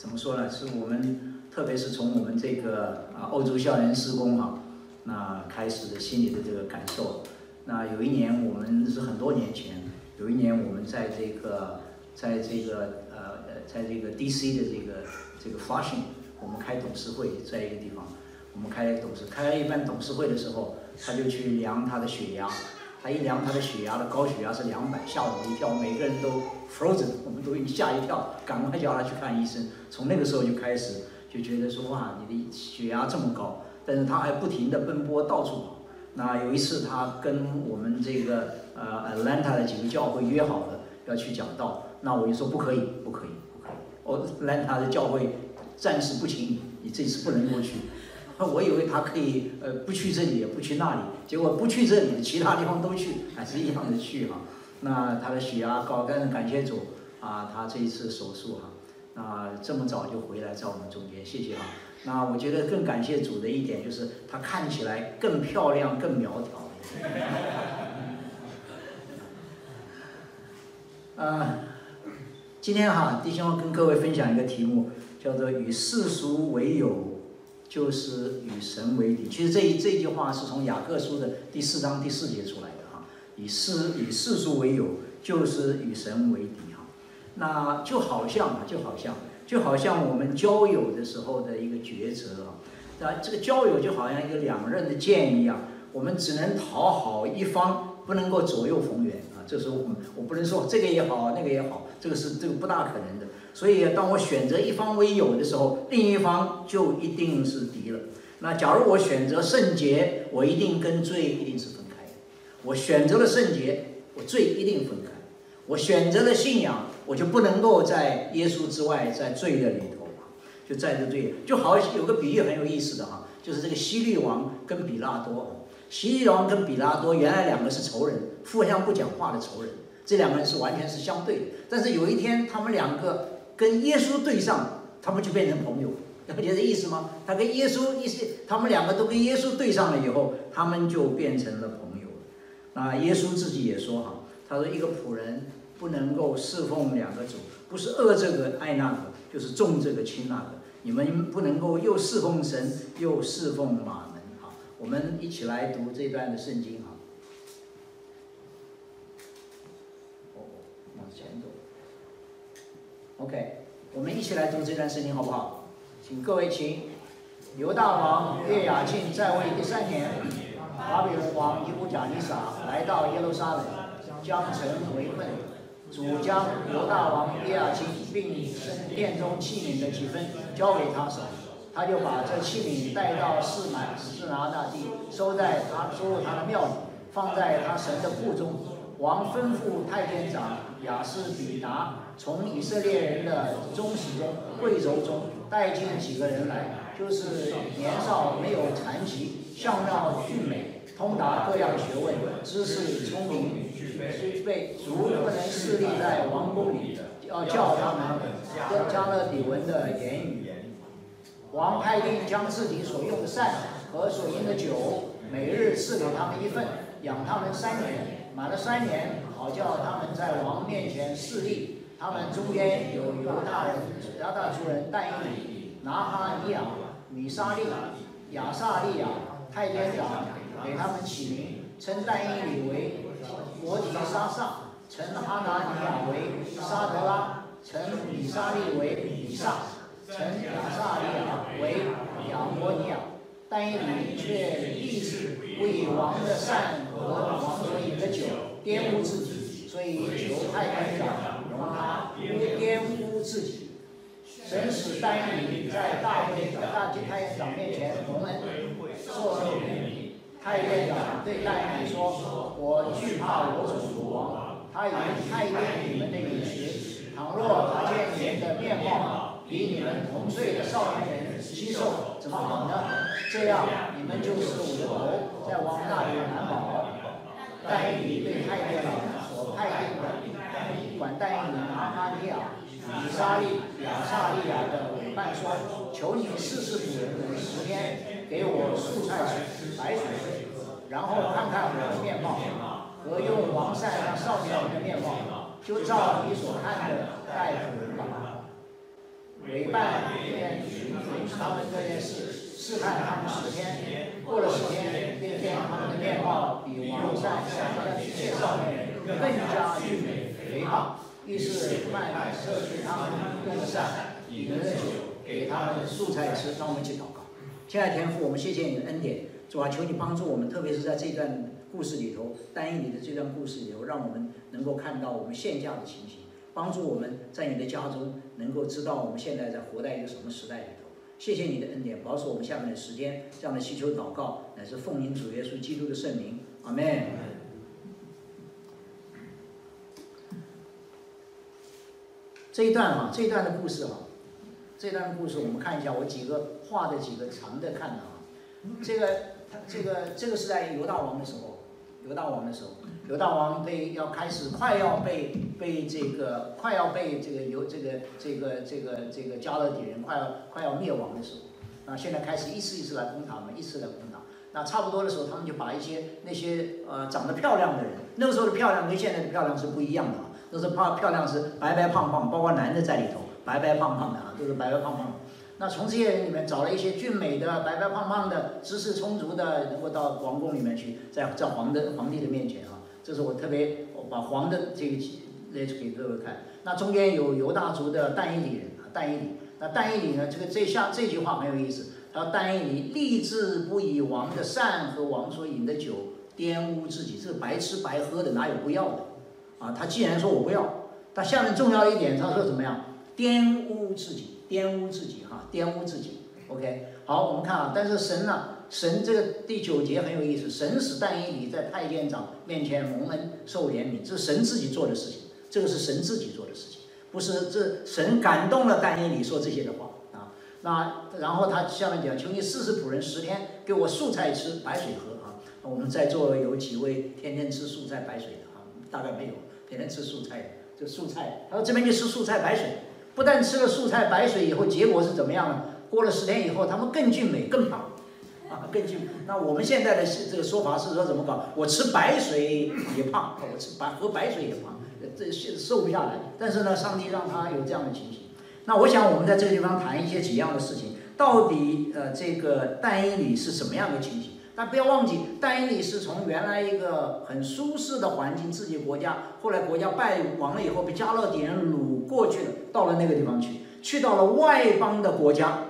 怎么说呢？是我们特别是从我们这个欧洲校园施工那开始的心里的这个感受。那有一年我们是很多年前，有一年我们在这个 DC 的这个 Flushing， 我们开董事会，在一个地方，我们开了一般董事会的时候，他就去量他的血压，他一量他的血压的高血压是200，吓我们一跳，每个人都 frozen， 我们都吓一跳，赶快叫他去看医生。从那个时候就开始就觉得说哇，你的血压这么高，但是他还不停地奔波到处跑。那有一次他跟我们这个Atlanta 的几个教会约好了要去讲道，那我就说不可以。Atlanta 的教会暂时不请你这次不能够去。我以为他可以不去这里也不去那里，结果不去这里，其他地方都去，还是一样的去那他的血压高，但是感谢主他这一次手术那这么早就回来在我们中间，谢谢那我觉得更感谢主的一点就是他看起来更漂亮、更苗条。今天弟兄跟各位分享一个题目，叫做与世俗为友，就是与神为敌。其实这句话是从雅各书的第4章第4节出来的以世俗为友，就是与神为敌那就好像我们交友的时候的一个抉择那这个交友就好像一个2刃的剑一样，我们只能讨好一方，不能够左右逢源这时候我不能说这个也好那个也好，这个不大可能的。所以当我选择一方为友的时候，另一方就一定是敌了。那假如我选择圣洁，我一定跟罪一定是分开的。我选择了圣洁，我罪一定分开。我选择了信仰，我就不能够在耶稣之外，在罪的里头就在这罪。就好有个比喻很有意思的就是这个希律王跟比拉多。希律王跟比拉多原来2个是仇人，互相不讲话的仇人，这2个人是完全是相对的。但是有一天他们2个跟耶稣对上，他们就变成朋友。了解这意思吗？他们2个都跟耶稣对上了以后，他们就变成了朋友。那耶稣自己也说他说一个仆人不能够侍奉2个主，不是恶这个爱那个，就是重这个轻那个。你们不能够又侍奉神又侍奉马门。我们一起来读这段的圣经往前走。OK， 我们一起来读这段圣经好不好？请各位请。犹大王约雅敬在位第3年，巴比伦王尼布甲尼撒来到耶路撒冷，将城围困。主将犹大王约雅敬并圣殿中器皿的几分交给他手，他就把这器皿带到士拿那地，收入他的庙里，放在他神的库中。王吩咐太监长亚斯比拿从以色列人的宗室中、贵族中带进几个人来，就是年少没有残疾、相貌俊美、通达各样学问、知识聪明，具备足不能侍立在王宫里，要叫他们跟加勒底文的言语。王派定将自己所用的膳和所饮的酒，每日赐给他们1份，养他们3年。满了3年，好叫他们在王面前侍立。他们中间有犹大族人但以理、拿哈尼亚、米沙利、亚撒利亚太监长，给他们起名，称但以理为摩提沙撒，称哈拿尼亚为沙德拉，称米沙利为以撒，称亚撒利亚为亚摩尼亚。但以理却立志不以王的膳和王所饮的酒玷污自己，所以求太监长容他不玷污自己。神使但以理在大太监长面前蒙恩，受受怜悯。太监长对但以理说：“我惧怕我主王，他已太监你们的饮食。倘若他见你们的面貌比你们同岁的少年人稀瘦，怎么好呢？这样你们就是我的头，在王那里难保。”但以理对太监长所派定的管但以理拿哈尼亚、米沙利、亚撒利亚的委办说：“求你试试主人的10天，给我素菜吃、白水喝，然后看看我的面貌，和用王膳那少年人的面貌，就照你所看的待仆人吧。”委办面貌比王善下的一切少年更加俊美肥胖，于是麦乃摄取他们用的膳，饮的酒，给他们素菜吃。让我们一起祷告。亲爱的天父，我们谢谢你的恩典，主啊，求你帮助我们，特别是在这段故事里头，但以理的这段故事里头，让我们能够看到我们现下的情形，帮助我们在你的家中能够知道我们现在在活在一个什么时代里头。谢谢你的恩典，保守我们下面的时间，这样的祈求祷告乃是奉您主耶稣基督的圣名，阿们。这一段的故事这段的故事我们看一下，我画的几个长的看的这个是在犹大王的时候，犹大王快要被加勒底人快要灭亡的时候，现在开始一次一次来攻打我们，一次来攻打。那差不多的时候，他们就把那些长得漂亮的人，那个时候的漂亮跟现在的漂亮是不一样的那时候漂亮是白白胖胖，包括男的在里头，白白胖胖的都是白白胖胖的。那从这些人里面找了一些俊美的、白白胖胖的、知识充足的，能够到皇宫里面去，在皇帝的面前这是我把皇的这个列出给各位看。那中间有犹大族的但以理人但以理。那但以理呢，这句话很有意思。他说但以理立志不以王的膳和王所饮的酒玷污自己，这是白吃白喝的，哪有不要的他既然说我不要，他下面重要一点，他说怎么样？玷污自己OK， 好，我们看但是神这个第9节很有意思，神使但以理在太监长面前蒙恩受怜悯，这是神自己做的事情，这个是神自己做的事情，不是这神感动了但以理说这些的话那然后他下面讲，求你试试仆人10天，给我素菜吃，白水喝我们在座有几位天天吃素菜白水的大概没有，天天吃素菜的，这素菜，然后这边就吃素菜白水，不但吃了素菜白水以后，结果是怎么样呢？过了10天以后，他们更俊美，更胖更俊美。那我们现在的这个说法是说怎么搞？我吃白水也胖，喝白水也胖，这瘦不下来。但是呢，上帝让他有这样的情形。那我想我们在这个地方谈几样的事情，到底这个但以理是什么样的情形？但不要忘记，但以理是从原来一个很舒适的环境，自己国家，后来国家败亡了以后，被加勒底人掳过去了，到了那个地方去到了外邦的国家，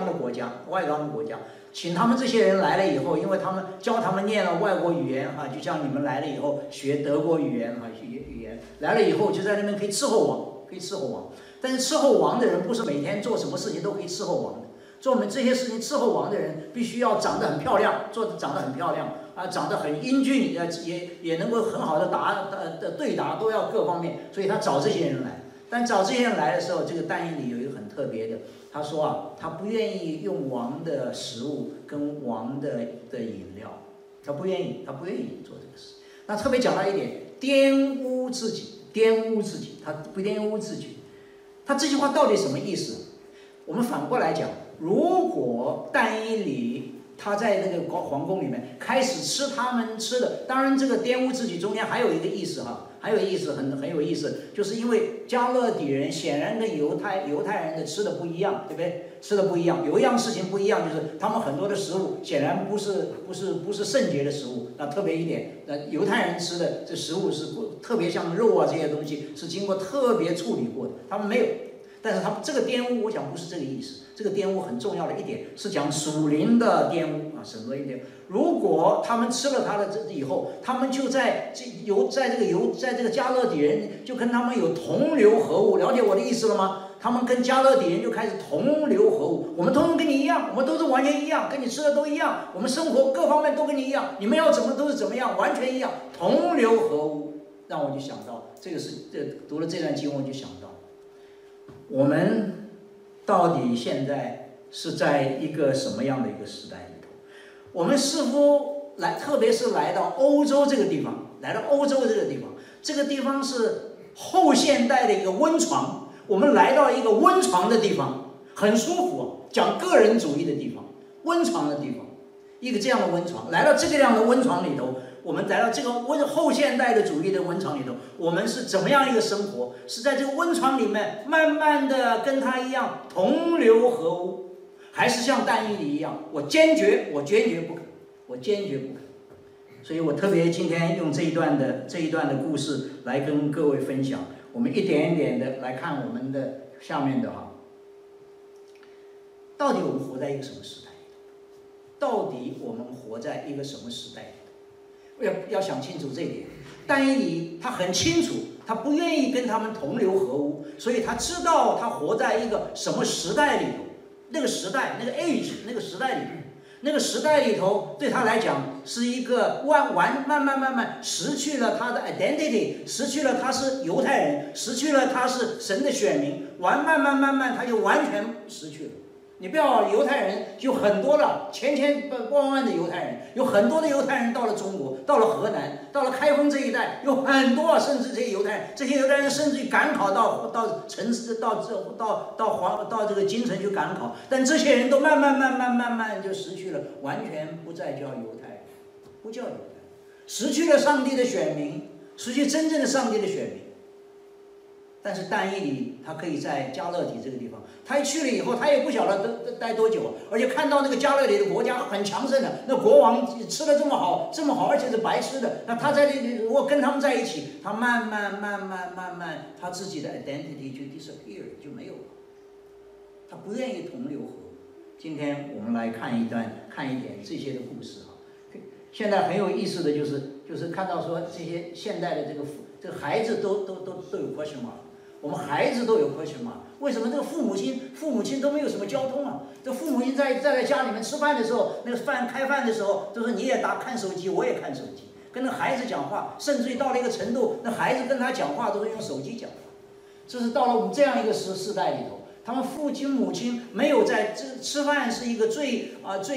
请他们这些人来了以后，因为他们教他们念了外国语言就像你们来了以后学德国语言语言来了以后就在那边可以伺候王，但是伺候王的人不是每天做什么事情都可以伺候王的。做我们这些事情伺候王的人，必须要长得很漂亮，长得很漂亮长得很英俊，也能够很好的对答，都要各方面，所以他找这些人来。但找这些人来的时候，这个但以理有一个很特别的，他说他不愿意用王的食物跟王的饮料，他不愿意做这个事。那特别讲到一点，玷污自己，他不玷污自己。他这句话到底什么意思？我们反过来讲，如果但以理他在那个皇宫里面开始吃他们吃的，当然这个玷污自己中间还有一个意思很有意思，就是因为加勒底人显然跟犹太人的吃的不一样，对不对？吃的不一样，有一样事情不一样，就是他们很多的食物显然不是圣洁的食物。那特别一点，犹太人吃的这食物是特别像肉这些东西是经过特别处理过的，他们没有。但是他们这个玷污，我想不是这个意思。这个玷污很重要的一点是讲属灵的玷污什么一点？如果他们吃了他的以后，他们就在这个加勒底人就跟他们有同流合污，了解我的意思了吗？他们跟加勒底人就开始同流合污，我们通通跟你一样，我们都是完全一样，跟你吃的都一样，我们生活各方面都跟你一样，你们要怎么都是怎么样，完全一样，同流合污。让我就想到读了这段经文，我就想到。我们到底现在是在一个什么样的一个时代里头？我们似乎特别是来到欧洲这个地方，这个地方是后现代的一个温床。我们来到一个温床的地方，很舒服讲个人主义的地方，温床的地方，一个这样的温床，来到这个样的温床里头。我们来到这个后现代的主义的温床里头，我们是怎么样一个生活？是在这个温床里面慢慢的跟他一样同流合污，还是像但以理一样，我坚决不肯， 所以我特别今天用这一段的故事来跟各位分享，我们一点一点的来看我们的下面的哈，到底我们活在一个什么时代里头？到底我们活在一个什么时代里头？要想清楚这一点。但以理他很清楚，他不愿意跟他们同流合污，所以他知道他活在一个什么时代里头。那个时代，那个 age， 那个时代里头。那个时代里头，对他来讲是一个慢慢失去了他的 identity， 失去了他是犹太人，失去了他是神的选民，慢慢他就完全失去了。你不要犹太人有很多了，千万的犹太人，有很多的犹太人到了中国，到了河南，到了开封这一带，有很多，甚至这些犹太人甚至于赶考到城市，到这个京城去赶考，但这些人都慢慢就失去了，完全不再叫犹太人，不叫犹太人，失去了上帝的选民，失去真正的上帝的选民。但是但以理他可以在加勒底这个地方，他一去了以后，他也不晓得待多久，而且看到那个加勒底的国家很强盛的，那国王吃的这么好，而且是白吃的，那他在这里如果跟他们在一起，他慢慢，他自己的 identity 就 disappear 就没有了，他不愿意同流合污。今天我们来看一点这些的故事哈。现在很有意思的就是看到说这些现代的这个孩子都有 question mark。我们孩子都有 question mark， 为什么这个父母亲都没有什么交通啊？这父母亲在家里面吃饭的时候，那个开饭的时候，都是你也看手机，我也看手机，跟那孩子讲话，甚至于到了一个程度，那孩子跟他讲话都是用手机讲话。这是到了我们这样一个时代里头，他们父亲母亲没有在吃饭是一个最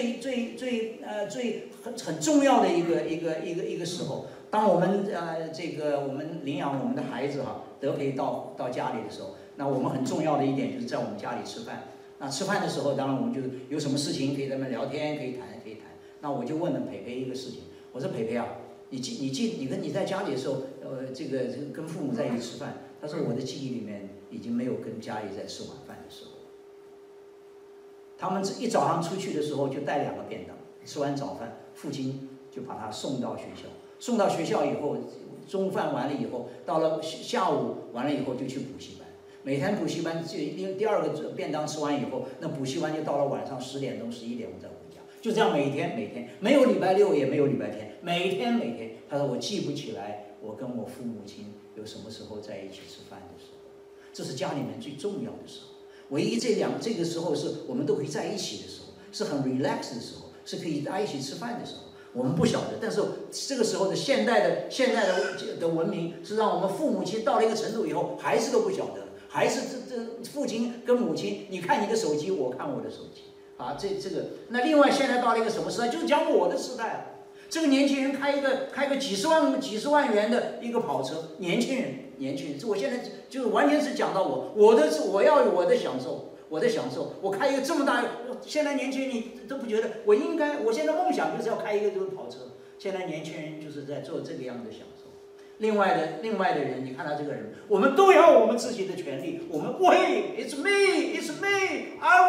很重要的一个时候。当我们我们领养我们的孩子哈，德培到家里的时候，那我们很重要的一点就是在我们家里吃饭。那吃饭的时候，当然我们就有什么事情可以在那聊天，可以谈。那我就问了培培一个事情，我说培培啊，你在家里的时候，这个跟父母在一起吃饭，他说我的记忆里面已经没有跟家里在吃晚饭的时候。他们一早上出去的时候就带2个便当，吃完早饭，父亲就把他送到学校。送到学校以后，中饭完了以后，到了下午完了以后就去补习班。每天补习班第2个便当吃完以后，那补习班就到了晚上10点钟、11点钟再回家，就这样每天，没有礼拜6也没有礼拜天，每天。他说我记不起来我跟我父母亲有什么时候在一起吃饭的时候，这是家里面最重要的时候。唯一这个时候是我们都可以在一起的时候，是很 relax 的时候，是可以在一起吃饭的时候。我们不晓得，但是这个时候的现代的文明是让我们父母亲到了一个程度以后，孩子都不晓得，还是这父亲跟母亲，你看你的手机，我看我的手机啊，这个。那另外现在到了一个什么时代？就是讲我的时代啊。这个年轻人开个几十万元的一个跑车，年轻人，这我现在就是完全是讲到我要有我的享受。我开一个这么大，现在年轻人你都不觉得我现在梦想就是要开一个这个跑车。现在年轻人就是在做这个样的享受。另外的人，你看他这个人，我们都要我们自己的权利。我们it's me, I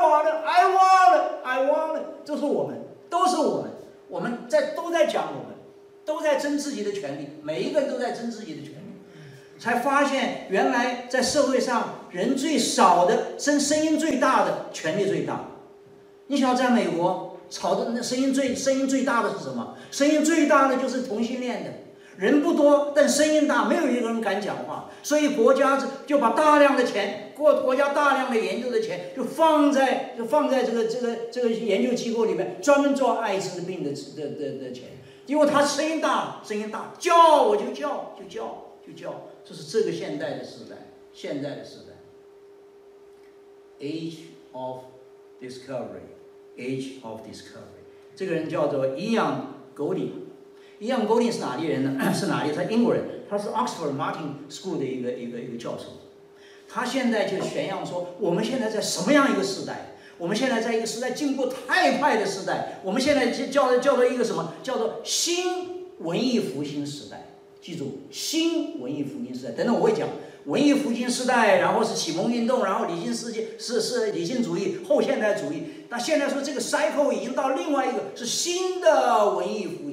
want it， 都是我们，我们都在讲我们，都在争自己的权利，每一个人都在争自己的权利。才发现原来在社会上人最少的声音最大的权力最大。你想在美国吵的那声音最大的是什么？声音最大的就是同性恋的，人不多，但声音大，没有一个人敢讲话。所以国家就把大量的钱，国家大量的研究的钱就放在这个研究机构里面，专门做艾滋病的钱。因为他声音大，叫我就叫。这是这个现代的时代。Age of Discovery。这个人叫做伊昂·狗林。伊昂·狗林是哪里人呢？他英国人，他是 Oxford Martin School 的一个教授。他现在就宣扬说，我们现在在什么样一个时代？我们现在在一个时代进步太快的时代。我们现在叫做一个什么？叫做新文艺复兴时代。记住，新文艺复兴时代。等等，我会讲文艺复兴时代，然后是启蒙运动，然后理性世界是理性主义、后现代主义。那现在说这个 cycle 已经到另外一个是新的文艺复兴，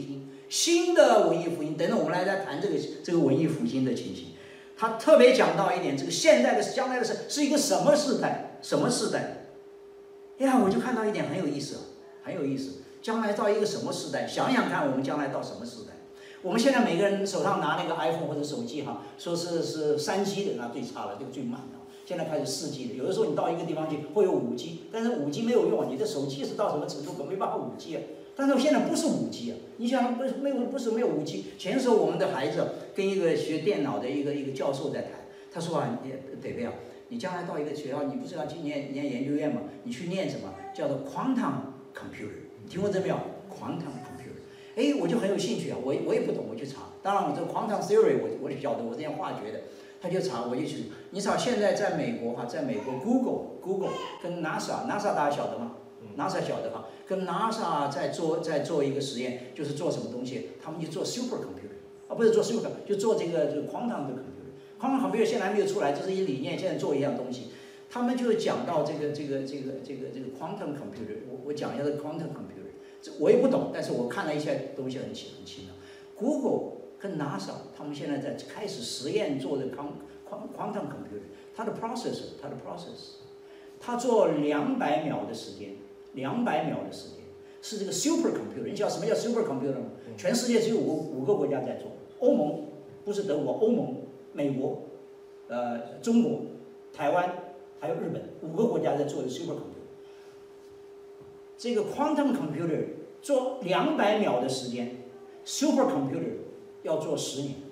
新的文艺复兴等等，我们来谈这个文艺复兴的情形。他特别讲到一点，这个现在的将来的是一个什么时代？什么时代？呀，我就看到一点很有意思，很有意思。将来到一个什么时代？想想看，我们将来到什么时代？我们现在每个人手上拿那个 iPhone 或者手机哈，说是3G 的，那最差了，这个最慢的。现在开始4G 的，有的时候你到一个地方去会有5G， 但是5G 没有用，你的手机是到什么程度，可没办法5G 啊。但是现在不是5G 啊，你想不是没有 5G。前时候我们的孩子跟一个学电脑的一个教授在谈，他说啊，北北啊，你将来到一个学校，你不是要去念研究院吗？你去念什么叫做 quantum computer， 你听过这没有 ？quantum computer， 哎，我就很有兴趣啊，我也不懂，我去查。当然，我这 quantum theory 我就晓得，我这样化学的。他就查，我就去。你查现在在美国哈，在美国 Google 跟 NASA 大家晓得吗？NASA 晓得哈，跟 NASA 在做一个实验，就是做什么东西？他们就做 supercomputer， 啊，不是做 super， 就做这个 quantum 的 computer。quantum computer 现在还没有出来，这是一理念，现在做一样东西。他们就讲到这个 quantum computer， 我讲一下这个 quantum computer， 这我也不懂，但是我看了一些东西很奇妙。Google 跟 NASA 他们现在在开始实验做的 quantum computer， 它的 process， 它做200秒的时间是这个 supercomputer。你晓得什么叫 supercomputer 吗？全世界只有5个国家在做，欧盟不是德国，欧盟、美国、中国、台湾还有日本5个国家在做的 supercomputer。这个 quantum computer 做200秒的时间 ，supercomputer 要做10年，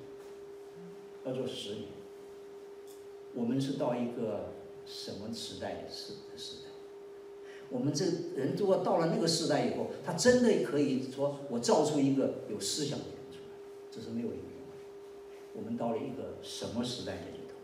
我们是到一个什么时代的时代？我们这人如果到了那个时代以后，他真的可以说我造出一个有思想的人出来，这是没有一个用的。我们到了一个什么时代的里头？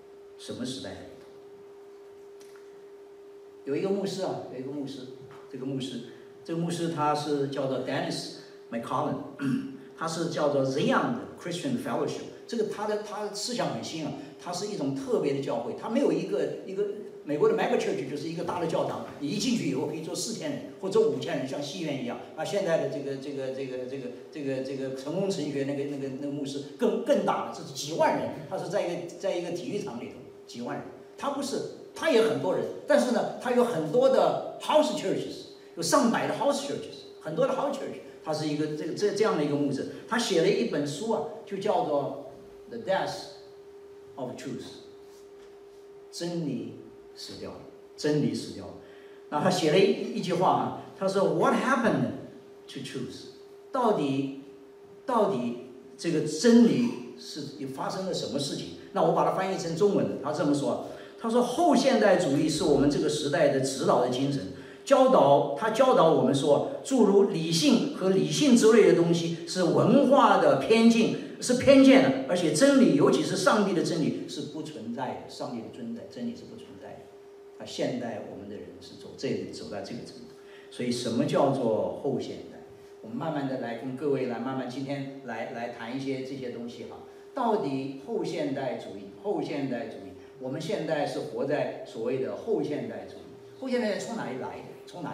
有一个牧师啊，这个牧师他是叫做 Dennis McCollum， 他是叫做 Zion 的 Christian Fellowship。这个他的思想很新啊，他是一种特别的教会，他没有一个美国的 mega church 就是一个大的教堂，你一进去以后可以坐4000人或者5000人，像戏院一样。啊，现在的这个成功神学那个牧师更大了，这是几万人，他是在一个体育场里头几万人，他不是，他也很多人，但是呢，他有很多的 house churches， 有上百的 house churches， 很多的 house church。他是一个这样的一个牧师，他写了一本书啊，就叫做《The Death of Truth》，真理死掉了。那他写了一句话啊，他说 ：“What happened to truth？ 到底这个真理是发生了什么事情？”那我把它翻译成中文，他这么说：“他说后现代主义是我们这个时代的指导的精神。”教导我们说，诸如理性和理性之类的东西是文化的偏见，是偏见的，而且真理，尤其是上帝的真理是不存在的，上帝的真理是不存在的。现代我们的人是走在这个程度，所以什么叫做后现代？我们慢慢的来跟各位今天来谈一些这些东西哈。到底后现代主义，我们现在是活在所谓的后现代主义。后现代从哪里来的？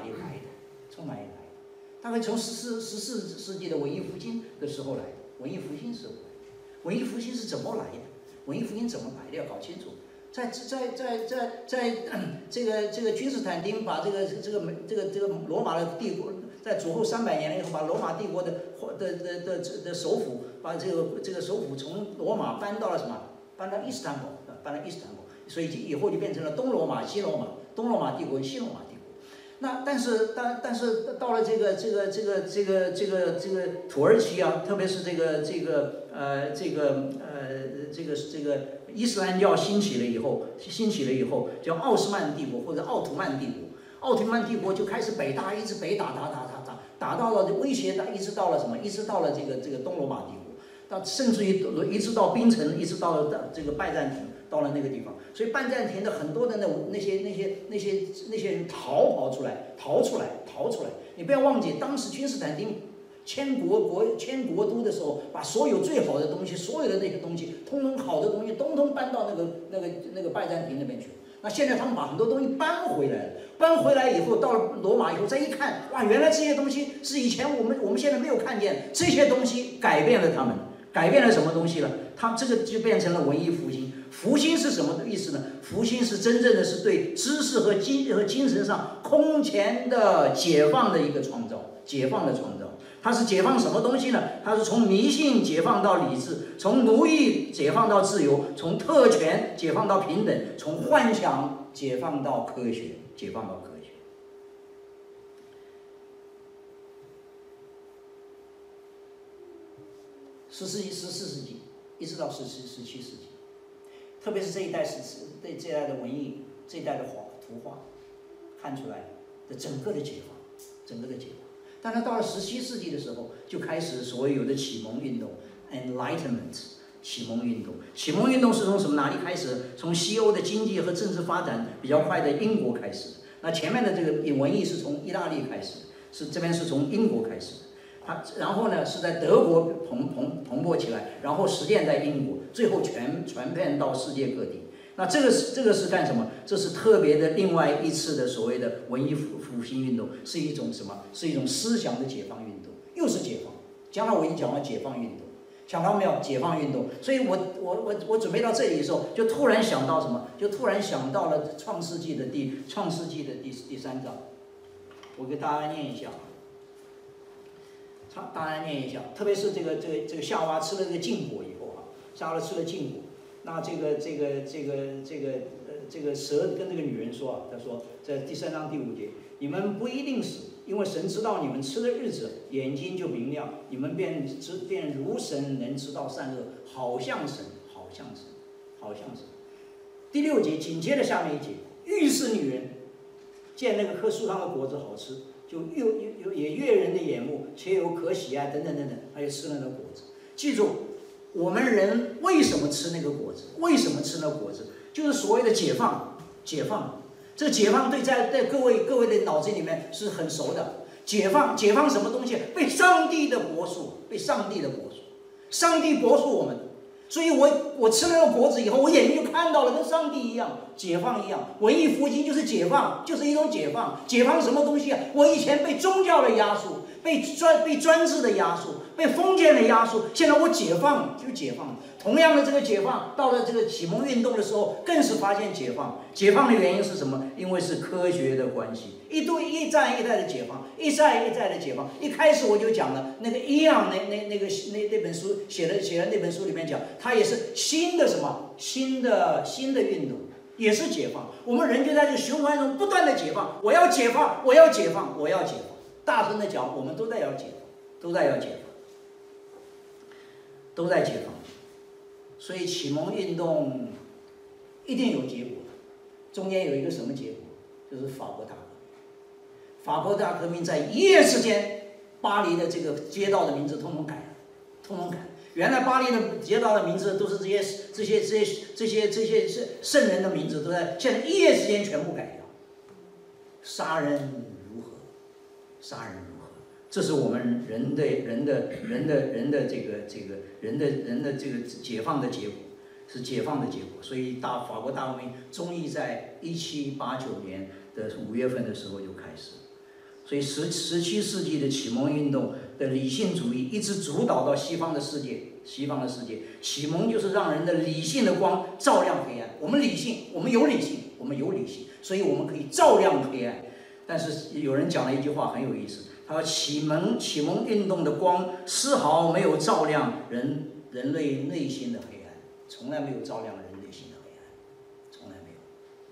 大概从14世纪的文艺复兴的时候来的。文艺复兴是怎么来的？要搞清楚。在这个君士坦丁把这个罗马的帝国，在主后300年了以后，把罗马帝国的首府，把这个首府从罗马搬到了什么？搬到伊斯坦堡，所以以后就变成了东罗马、西罗马，东罗马帝国、西罗马帝国。那但是到了这个土耳其啊，特别是这个伊斯兰教兴起了以后，叫奥斯曼帝国或者奥图曼帝国。奥图曼帝国就开始一直北打到了威胁一直到了什么？一直到了这个东罗马帝国，甚至于一直到槟城，一直到了这个拜占庭。到了那个地方，所以拜占庭的很多的那些人逃出来。你不要忘记，当时君士坦丁迁国都的时候，把所有最好的东西，所有的那些东西，通通好的东西，通通搬到那个拜占庭那边去。 那现在他们把很多东西搬回来了，搬回来以后到了罗马以后再一看，哇，原来这些东西是以前我们现在没有看见，这些东西改变了他们，改变了什么东西了？他这个就变成了文艺复兴。复兴是什么意思呢？复兴是真正的是对知识和精神上空前的解放的一个创造，解放的创造。它是解放什么东西呢？它是从迷信解放到理智，从奴役解放到自由，从特权解放到平等，从幻想解放到科学，解放到科学。14世纪一直到17世纪，特别是这一代对这一代的文艺，这一代的图画，看出来的整个的解放，整个的解放。但是到了17世纪的时候，就开始所谓有的启蒙运动 ，Enlightenment， 启蒙运动。启蒙运动是从哪里开始？从西欧的经济和政治发展比较快的英国开始。那前面的这个文艺是从意大利开始，这边是从英国开始。然后呢是在德国蓬勃起来，然后实践在英国，最后传遍到世界各地。那这个是干什么？这是特别的另外一次的所谓的文艺复兴运动，是一种什么？是一种思想的解放运动，又是解放。将来我已经讲了解放运动，想到没有？解放运动。所以我准备到这里的时候，就突然想到什么？就突然想到了创世纪的第3章，我给大家念一下。当然念一下，特别是这个夏娃吃了这个禁果以后啊，夏娃吃了禁果，那这个蛇跟这个女人说啊，他说在第3章第5节，你们不一定死，因为神知道你们吃的日子，眼睛就明亮，你们便如神能知道善恶，好像神。第6节紧接着下面一节，预示女人见那个棵树上的果子好吃。就也悦人的眼目，且有可喜爱等等，他就吃了那个果子。记住，我们人为什么吃那个果子？为什么吃那个果子？就是所谓的解放。这个解放在各位的脑子里面是很熟的。解放什么东西？被上帝的国属，上帝国属我们。所以我吃了那个果子以后，我眼睛就看到了，跟上帝一样，解放一样。文艺复兴就是解放，就是一种解放。解放什么东西啊？我以前被宗教的压束，被专制的压束，被封建的压束，现在我解放就解放。同样的这个解放，到了这个启蒙运动的时候，更是发现解放。解放的原因是什么？因为是科学的关系，一代的解放，一代的解放。一开始我就讲了，那个伊昂那本书写的那本书里面讲，它也是新的运动，也是解放。我们人就在这个循环中不断的解放，我要解放，大声的讲，我们都在解放。所以启蒙运动一定有结果，中间有一个什么结果？就是法国大革命。法国大革命在一夜之间，巴黎的这个街道的名字通通改了。原来巴黎的街道的名字都是这些圣人的名字，都在现在一夜之间全部改掉。杀人如何？这是我们人的解放的结果，是解放的结果。所以法国大革命终于在1789年的5月份的时候就开始。所以17世纪的启蒙运动的理性主义一直主导到西方的世界。启蒙就是让人的理性的光照亮黑暗。我们有理性，所以我们可以照亮黑暗。但是有人讲了一句话很有意思，他说启蒙运动的光丝毫没有照亮人类内心的黑暗，从来没有照亮人内心的黑暗，从来没有。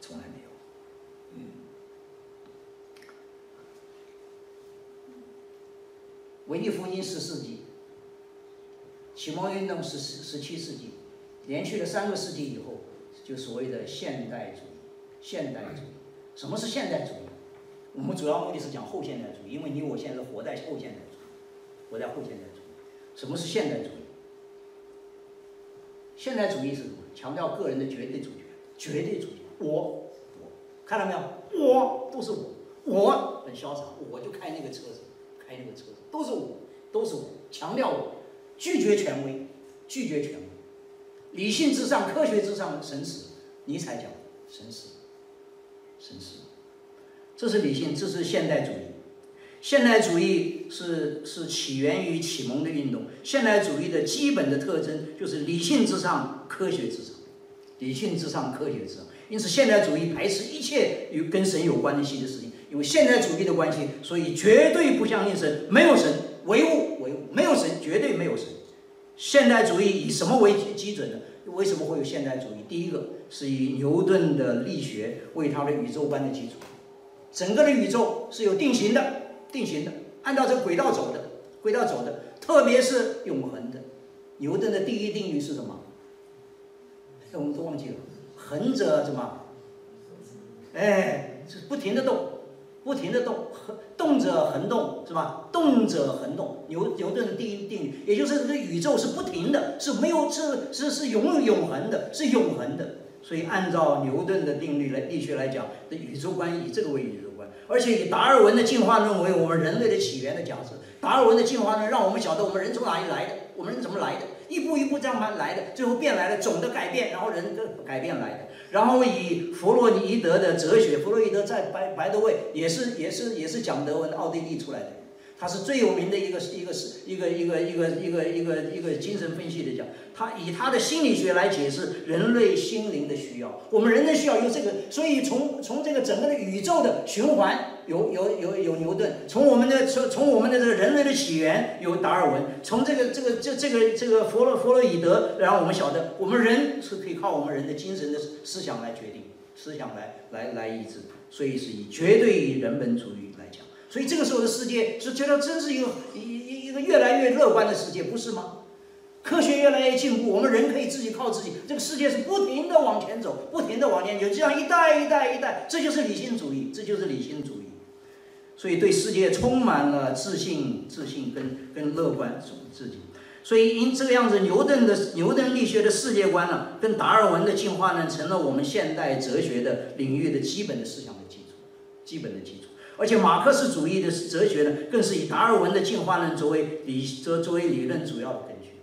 文艺复兴14世纪，启蒙运动是17世纪，连续了3个世纪以后，就所谓的现代主义。什么是现代主义？我们主要目的是讲后现代主义，因为你我现在活在后现代主义。什么是现代主义？现代主义是什么？强调个人的绝对主义。我，看到没有？我都是我很潇洒，我就开那个车子，都是我，强调我，拒绝权威。理性至上，科学至上，神死。尼采讲神死， 神是。这是理性，这是现代主义。现代主义是起源于启蒙的运动。现代主义的基本的特征就是理性至上，科学至上，理性至上，科学至上。因此，现代主义排斥一切与跟神有关系的事情，因为现代主义的关系，所以绝对不相信神，没有神，唯物，没有神，绝对没有神。现代主义以什么为基准呢？为什么会有现代主义？第一个是以牛顿的力学为他的宇宙观的基础，整个的宇宙是有定型的，按照这个轨道走的，特别是永恒的。牛顿的第一定律是什么？我们都忘记了，横者什么？是不停的动，动者恒动，是吧？动者恒动，牛顿的第一定律，也就是这个宇宙是不停的，是没有是永恒的，是永恒的。所以按照牛顿的定律力学来讲，的宇宙观以这个为宇宙观，而且以达尔文的进化论为我们人类的起源的假设。达尔文的进化论让我们晓得我们人从哪里来的，我们人怎么来的，一步一步这样来的，最后变来的总的改变，然后人的改变来的。然后以弗洛伊德的哲学，弗洛伊德在白德卫也是讲德文的奥地利出来的，他是最有名的一个精神分析的讲，他以他的心理学来解释人类心灵的需要，我们人类需要有这个，所以从这个整个的宇宙的循环有牛顿，从我们的这个人类的起源有达尔文，从这个弗洛伊德，然后我们晓得我们人是可以靠我们人的精神的思想来决定，思想来抑制，所以是以绝对以人本主义来讲。所以这个时候的世界是觉得真是一个越来越乐观的世界，不是吗？科学越来越进步，我们人可以自己靠自己，这个世界是不停的往前走，不停的往前走，这样一代，这就是理性主义，所以对世界充满了自信跟乐观自己。所以因这个样子，牛顿力学的世界观呢，跟达尔文的进化论成了我们现代哲学的领域的基本的思想的基础。而且马克思主义的哲学呢，更是以达尔文的进化论作为理论主要的根据。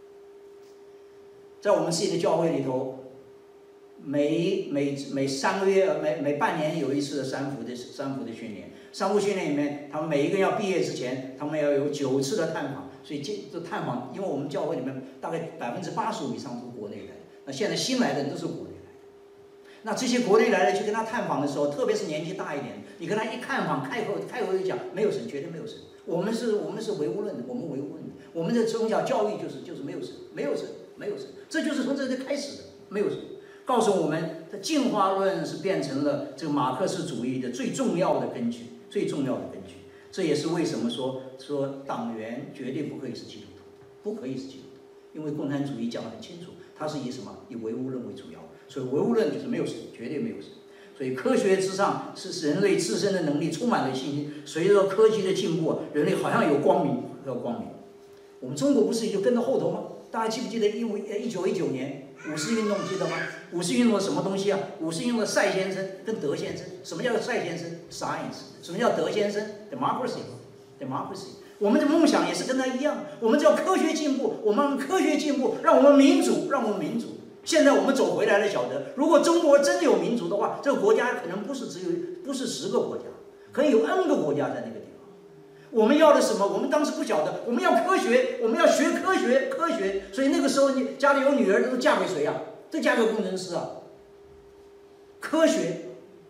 在我们自己的教会里头，每3个月每半年有一次的三福的训练。三福训练里面，他们每一个人要毕业之前，他们要有9次的探访。所以这探访，因为我们教会里面大概85%以上都是国内来的，那现在新来的人都是国内来的。那这些国内来的去跟他探访的时候，特别是年纪大一点，你跟他一探访，开口一讲，没有神，绝对没有神。我们是唯物论的，我们的从小教育就是没有神，这就是从这里开始的，没有神。告诉我们的进化论是变成了这个马克思主义的最重要的根据。这也是为什么说党员绝对不可以是基督徒，因为共产主义讲得很清楚，它是以什么？以唯物论为主要，所以唯物论就是没有神，绝对没有神。所以科学之上是人类自身的能力充满了信心。随着科技的进步，人类好像有光明。我们中国不是就跟着后头吗？大家记不记得1919年五四运动，记得吗？五四运动什么东西啊？五四运动的赛先生跟德先生。什么叫赛先生 ？Science。什么叫德先生 ？Democracy。我们的梦想也是跟他一样，我们只要科学进步，让我们民主。现在我们走回来了，晓得，如果中国真的有民主的话，这个国家可能不是10个国家，可以有 N 个国家在那个地方。我们要的什么？我们当时不晓得，我们要科学，我们要学科学。所以那个时候，你家里有女儿都嫁给谁啊？都嫁给工程师啊。科学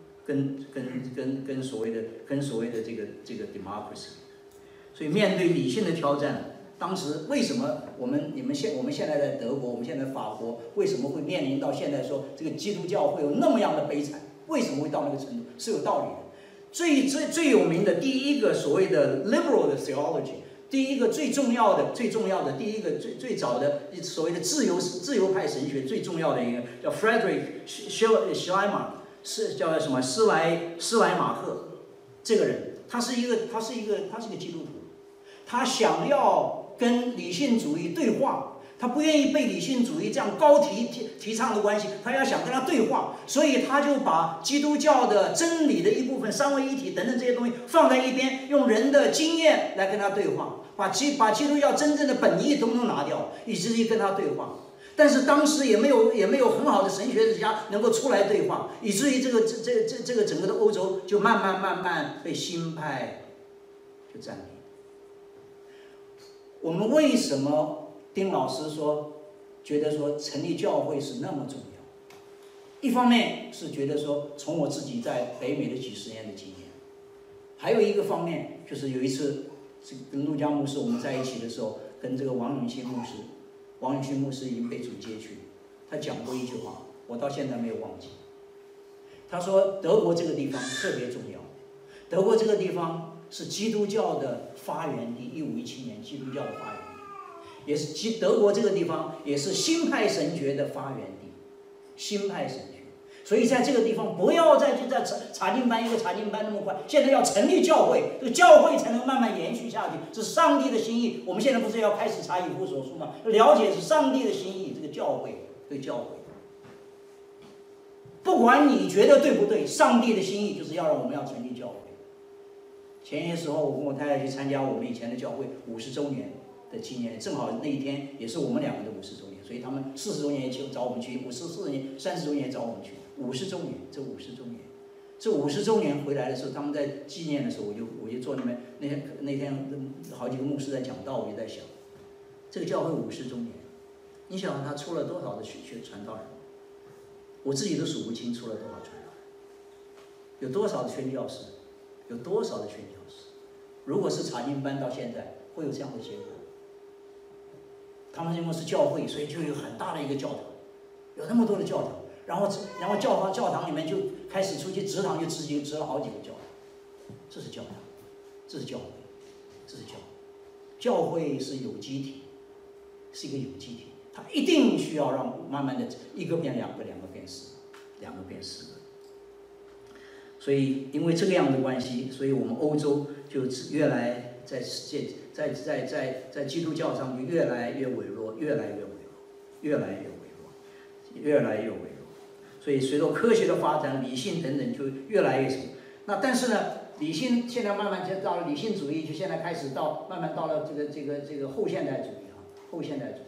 跟所谓的这个 democracy。所以面对理性的挑战，当时为什么我们现在在德国，我们现在法国，为什么会面临到现在说这个基督教会有那么样的悲惨？为什么会到那个程度？是有道理的。最有名的第一个所谓的 liberal 的 theology， 第一个最重要的第一个最早的所谓的自由派神学最重要的一个叫 Frederick Schleiermacher， 是叫什么施莱马赫这个人，他是一个基督徒。他想要跟理性主义对话，他不愿意被理性主义这样高提倡的关系，他要想跟他对话，所以他就把基督教的真理的一部分、三位一体等等这些东西放在一边，用人的经验来跟他对话，把基督教真正的本意统统拿掉，以至于跟他对话。 但是当时也没有很好的神学家能够出来对话，以至于这个整个的欧洲就慢慢被新派就占领。我们为什么丁老师觉得说成立教会是那么重要？一方面是觉得说从我自己在北美的几十年的经验，还有一个方面就是有一次跟陆家牧师我们在一起的时候，跟这个王永新牧师已经被主接去，他讲过一句话，我到现在没有忘记。他说德国这个地方特别重要，德国这个地方是基督教的发源地，1517年基督教的发源地，也是德国这个地方也是新派神学的发源地，新派神学。所以在这个地方不要再就在查经班一个查经班那么快，现在要成立教会，这个教会才能慢慢延续下去，这是上帝的心意。我们现在不是要开始查以弗所书吗？了解是上帝的心意，这个教会。不管你觉得对不对，上帝的心意就是要让我们要成立教会。前些时候我跟我太太去参加我们以前的教会50周年的纪念，正好那一天也是我们两个的50周年，所以他们40周年也找我们去，54年、30周年也找我们去，50周年，这50周年回来的时候，他们在纪念的时候，我就坐那天好几个牧师在讲道，我就在想，这个教会50周年，你想他出了多少的传道人？我自己都数不清出了多少传道人，有多少的宣教士，如果是查经班到现在，会有这样的结果。他们因为是教会，所以就有很大的一个教堂，有那么多的教堂，然后教堂里面就开始出去植堂，就植了好几个教堂。这是教堂，这是教会。教会是有机体，是一个有机体，它一定需要让慢慢的一个变两个，两个变四个。所以因为这个样的关系，所以我们欧洲就越来在基督教上就越来越微弱。所以随着科学的发展，理性等等就越来越什么。那但是呢，理性现在慢慢就到了理性主义，就现在开始慢慢到了这个后现代主义哈，后现代主义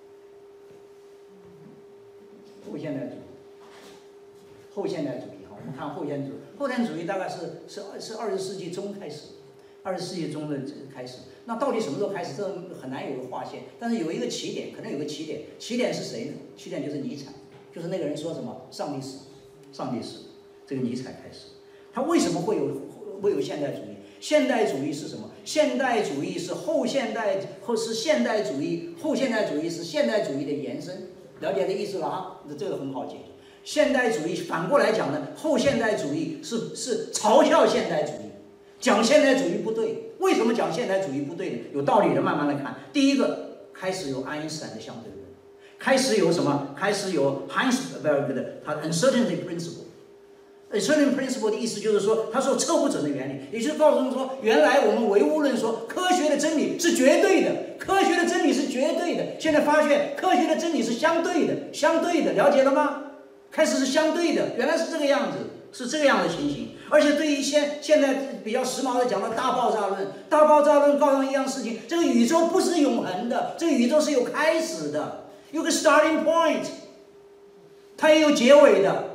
哈，我们看后现代主义。后现代主义大概是20世纪中开始，20世纪中的开始。那到底什么时候开始？这很难有个划线，但是有一个起点，可能有个起点。起点是谁呢？起点就是尼采，就是那个人说什么上帝死，这个尼采开始。他为什么会有现代主义？现代主义是什么？现代主义是后现代主义，后现代主义是现代主义的延伸。了解这意思了啊？这个很好解。现代主义反过来讲呢，后现代主义是嘲笑现代主义，讲现代主义不对。为什么讲现代主义不对呢？有道理的，慢慢来看。第一个，开始有爱因斯坦的相对论，开始有什么？开始有 Heisenberg 的他 uncertainty principle。uncertainty principle 的意思就是说，他说测不准的原理，也就是告诉我们说，原来我们唯物论说科学的真理是绝对的，现在发现科学的真理是相对的，了解了吗？开始是相对的，原来是这个样子，是这个样的情形。而且对于现在比较时髦的讲到大爆炸论告诉我们一样事情，这个宇宙不是永恒的，这个宇宙是有开始的，有个 starting point， 它也有结尾的，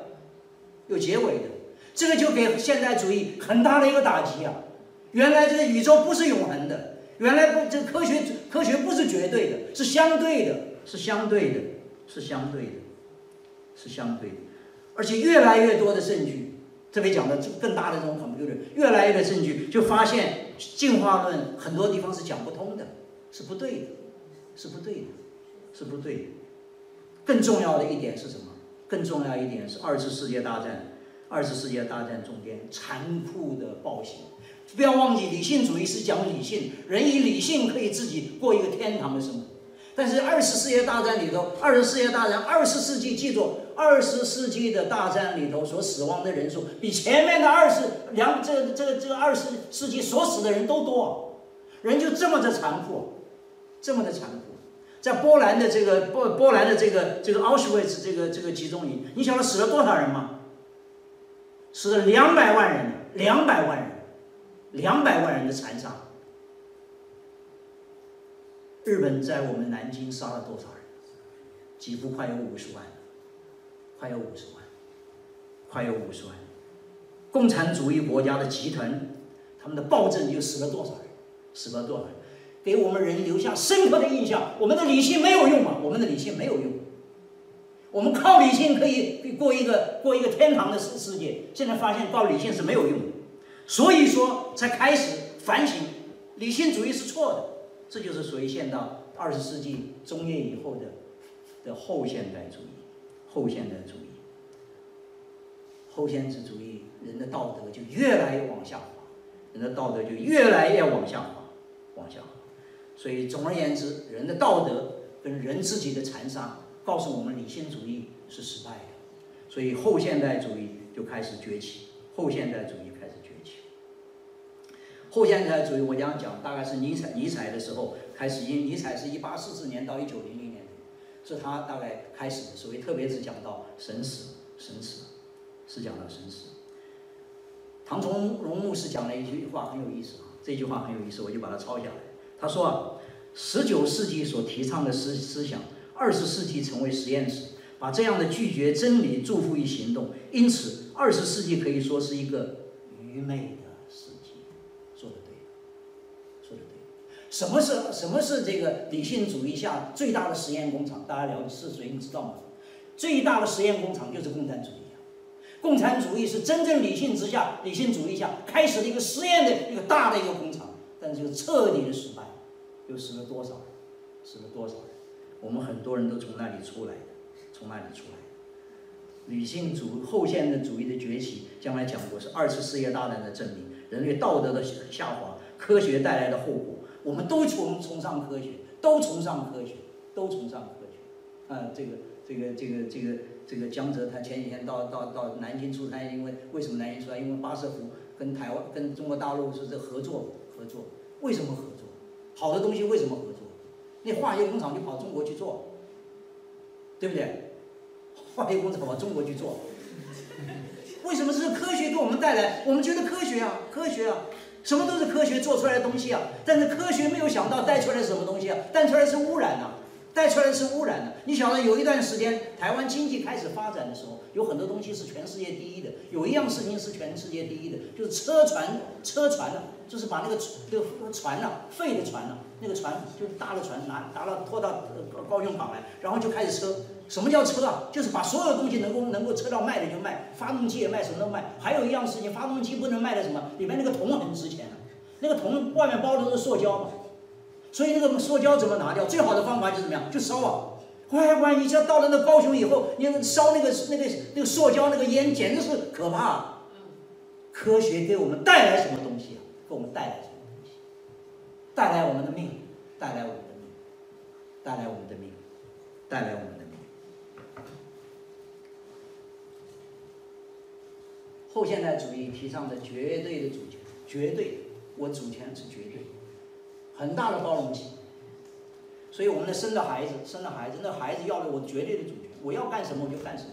这个就给现代主义很大的一个打击啊！原来这个宇宙不是永恒的，原来这个科学不是绝对的，是相对的，而且越来越多的证据，特别讲的更大的这种 computer， 越来越多的证据就发现进化论很多地方是讲不通的，是不对的。更重要的一点是什么？更重要一点是二次世界大战中间残酷的暴行。不要忘记，理性主义是讲理性，人以理性可以自己过一个天堂的生活。但是20世纪大战里头，20世纪记住，20世纪的大战里头所死亡的人数比前面的20世纪所死的人都多，人就这么的残酷。在波兰的这个Auschwitz 这个集中营，你晓得死了多少人吗？死了200万人，200万人的残杀。日本在我们南京杀了多少人？ 几乎快有50万，快有50万，快有50万。共产主义国家的集团，他们的暴政就死了多少人？死了多少人？给我们人留下深刻的印象。我们的理性没有用嘛？我们的理性没有用。我们靠理性可以过一个天堂的世界，现在发现靠理性是没有用的，所以说才开始反省，理性主义是错的。这就是属于现到20世纪中叶以后的后现代主义，后现代主义，后现代主义，人的道德就越来越往下滑，人的道德就越来越往下滑，往下滑。所以总而言之，人的道德跟人自己的残杀，告诉我们理性主义是失败的。所以后现代主义就开始崛起，后现代主义开始崛起。后现代主义我这样讲，大概是尼采的时候开始，尼采是1844年到1900年，是他大概开始的，所以特别是讲到神死，是讲到神死。唐从容牧师讲了一句话很有意思啊，这句话很有意思，我就把它抄下来。他说啊，19世纪所提倡的思想，20世纪成为实验室，把这样的拒绝真理祝福于行动。因此，20世纪可以说是一个愚昧的世纪。说得对，说得对。什么是这个理性主义下最大的实验工厂？大家了解是谁？你知道吗？最大的实验工厂就是共产主义。共产主义是真正理性主义下开始的一个实验的一个大的一个工厂，但是就彻底的失败，又死了多少人？死了多少人？我们很多人都从那里出来的，从那里出来的。理性后现代主义的崛起，将来讲过是2次世界大战的证明，人类道德的下滑，科学带来的后果，我们都崇尚科学，都崇尚科学。这个江泽他前几天到南京出差，为什么南京出差？因为巴士服跟台湾跟中国大陆是这合作，为什么合作？好的东西为什么合作？那化学工厂就跑中国去做，对不对？化学工厂跑中国去做，为什么是科学给我们带来？我们觉得科学啊，什么都是科学做出来的东西啊，但是科学没有想到带出来什么东西啊？带出来是污染啊！你晓得有一段时间，台湾经济开始发展的时候，有很多东西是全世界第一的。有一样事情是全世界第一的，就是车船就是把那个船废的船那个船就搭了船拖到高雄港来，然后就开始车。什么叫车啊？就是把所有东西能够车到卖的就卖，发动机也卖，什么都卖。还有一样事情，发动机不能卖的什么？里面那个铜很值钱那个铜外面包的都是塑胶嘛。所以那个塑胶怎么拿掉？最好的方法就是怎么样？就烧啊！乖，你只要到了那高雄以后，你烧那个塑胶那个烟，简直是可怕。科学给我们带来什么东西啊？给我们带来什么东西？带来我们的命，带来我们的命。后现代主义提倡的绝对的主权，我主权是绝对。很大的包容性，所以我们生的孩子，那孩子要的我绝对的主权，我要干什么我就干什么，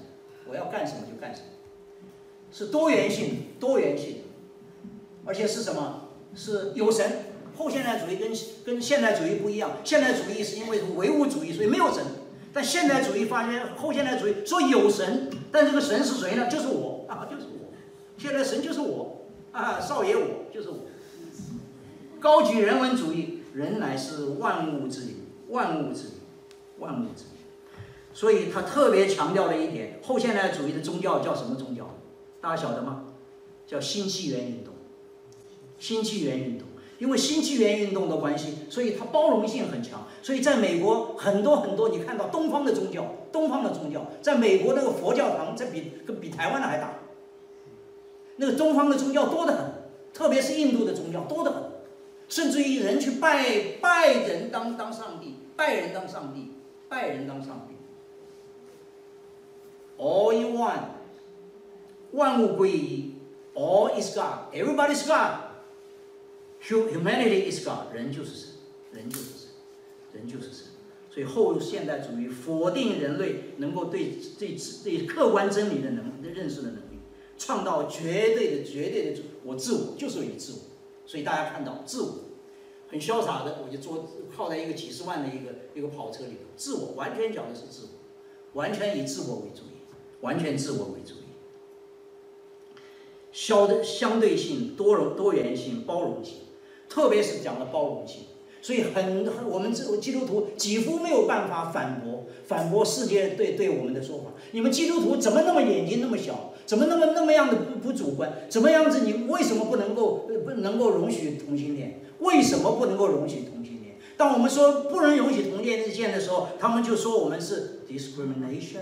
是多元性，而且是什么？是有神。后现代主义跟现代主义不一样，现代主义是因为唯物主义，所以没有神，但现代主义发现后现代主义说有神，但这个神是谁呢？就是我啊，就是我，现在神就是我啊，少爷我就是我。高举人文主义，人乃是万物之灵，所以他特别强调了一点，后现代主义的宗教叫什么宗教？大家晓得吗？叫新纪元运动。因为新纪元运动的关系，所以它包容性很强。所以在美国很多你看到东方的宗教，在美国那个佛教堂比台湾的还大。那个东方的宗教多得很，特别是印度的宗教多得很。甚至于人去拜人当上帝，拜人当上帝。All in one， 万物归一 ，All is God， Everybody is God，Humanity is God， 人就是神。所以后现代主义否定人类能够对客观真理的认识的能力，创造绝对的我自我就是以自我。所以大家看到自我很潇洒的，我就靠在一个几十万的一个跑车里头，自我完全讲的是自我， 完全以自我为主义，完全自我为主义。相对性、多元性、包容性，特别是讲的包容性，所以我们基督徒几乎没有办法反驳世界对我们的说法。你们基督徒怎么那么眼睛那么小？怎么那么样的不主观？怎么样子？你为什么不能够容许同性恋？为什么不能够容许同性恋？当我们说不能容许同性恋的时候，他们就说我们是 discrimination，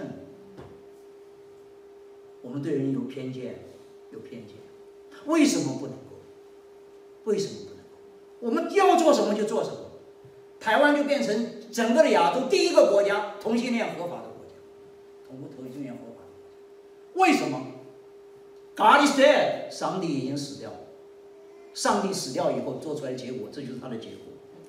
我们对人有偏见。为什么不能够？为什么不能够？我们要做什么就做什么。台湾就变成整个的亚洲第一个国家同性恋合法的国家，同性恋合法的国家。为什么 ？God is dead， 上帝已经死掉了。上帝死掉以后做出来的结果，这就是他的结果。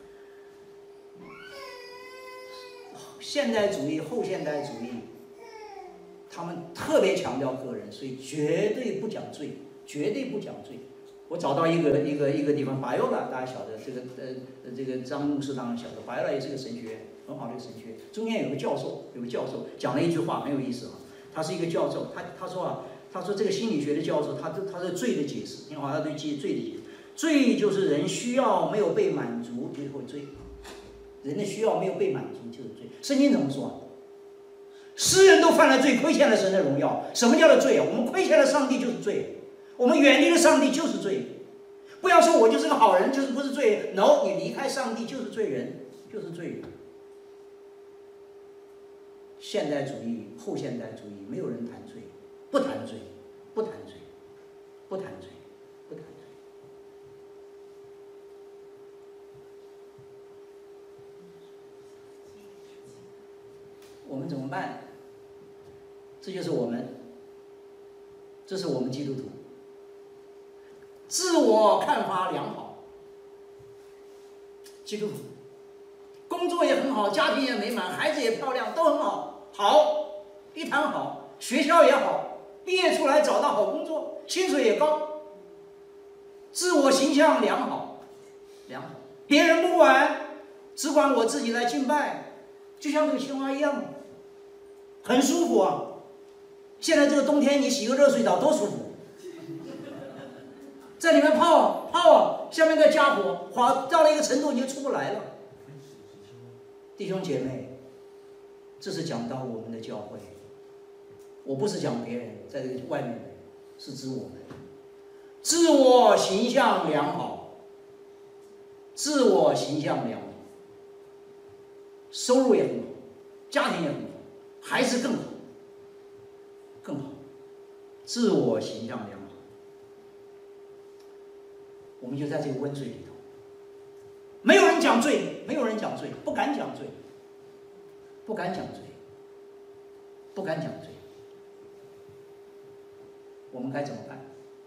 现代主义、后现代主义，他们特别强调个人，所以绝对不讲罪，绝对不讲罪。我找到一个地方，巴尤拉大家晓得，这个张牧师当然晓得，巴尤拉也是个神学院，很好的一个神学院。中间有个教授讲了一句话很有意思啊，他是一个教授，他说这个心理学的教授，他对罪的解释，挺好，他对罪的解释，罪就是人需要没有被满足就会罪，人的需要没有被满足就是罪。圣经怎么说？世人都犯了罪，亏欠了神的荣耀。什么叫做罪啊？我们亏欠了上帝就是罪，我们远离了上帝就是罪。不要说我就是个好人，就是不是罪人。No， 你离开上帝就是罪人，就是罪人。现代主义、后现代主义，没有人谈罪，不谈罪，不谈罪，不谈罪，不谈罪。我们怎么办？这就是我们，这是我们基督徒。自我看法良好，基督徒，工作也很好，家庭也美满，孩子也漂亮，都很好，好，一谈好，学校也好，毕业出来找到好工作，薪水也高，自我形象良好，别人不管，只管我自己来敬拜，就像这个青蛙一样，很舒服啊。现在这个冬天，你洗个热水澡多舒服，在里面泡，下面再加火，火到了一个程度你就出不来了。弟兄姐妹，这是讲到我们的教会，我不是讲别人，在这个外面的人，是指我们。自我形象良好，自我形象良好，收入也很好，家庭也很好，孩子更好。自我形象良好，我们就在这个温水里头。没有人讲罪，不敢讲罪，我们该怎么办？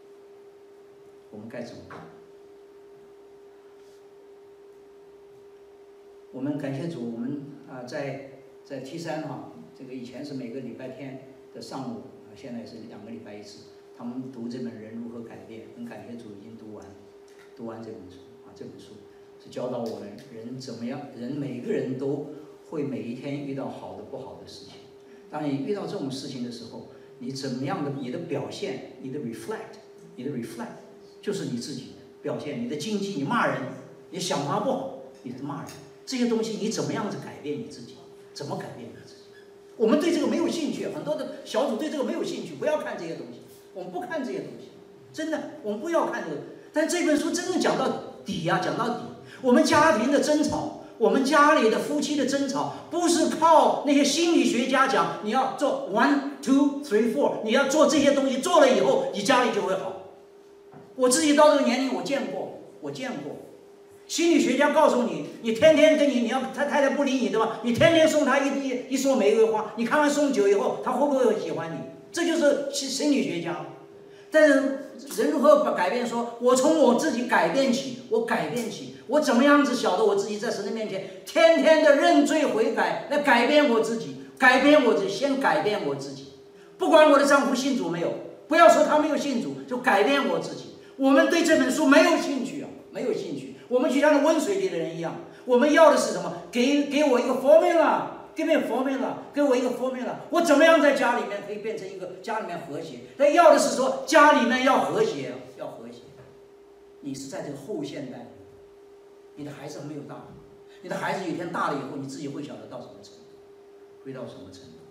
我们感谢主，我们在 T3这个以前是每个礼拜天的上午。现在是2个礼拜一次，他们读这本《人如何改变》，很感谢主已经读完这本书这本书是教导我们人怎么样，人每个人都会每一天遇到好的不好的事情。当你遇到这种事情的时候，你怎么样的你的表现，你的 reflect 就是你自己的表现，你的经济，你骂人，你想法不好，你是骂人，这些东西你怎么样子改变你自己？怎么改变你自己？我们对这个没有兴趣，很多的小组对这个没有兴趣，不要看这些东西，我们不看这些东西，真的，我们不要看这个。但这本书真正讲到底我们家庭的争吵，我们家里的夫妻的争吵，不是靠那些心理学家讲，你要做 1, 2, 3, 4，你要做这些东西，做了以后，你家里就会好。我自己到这个年龄，我见过。心理学家告诉你，你天天跟你要他太太不理你，对吧？你天天送他一束玫瑰花，你看完送酒以后，他会不会喜欢你？这就是心理学家。但是人如何改变？说我从我自己改变起，我怎么样子晓得我自己在神的面前天天的认罪悔改，来改变我自己，先改变我自己。不管我的丈夫信主没有，不要说他没有信主，就改变我自己。我们对这本书没有兴趣。我们就像那温水里的人一样，我们要的是什么？给我一个 formula， ，give me a formula， 给我一个 formula， 我怎么样在家里面可以变成一个家里面和谐？他要的是说家里面要和谐，要和谐。你是在这个后现代，你的孩子还没有大，你的孩子有一天大了以后，你自己会晓得到什么程度，会到什么程度。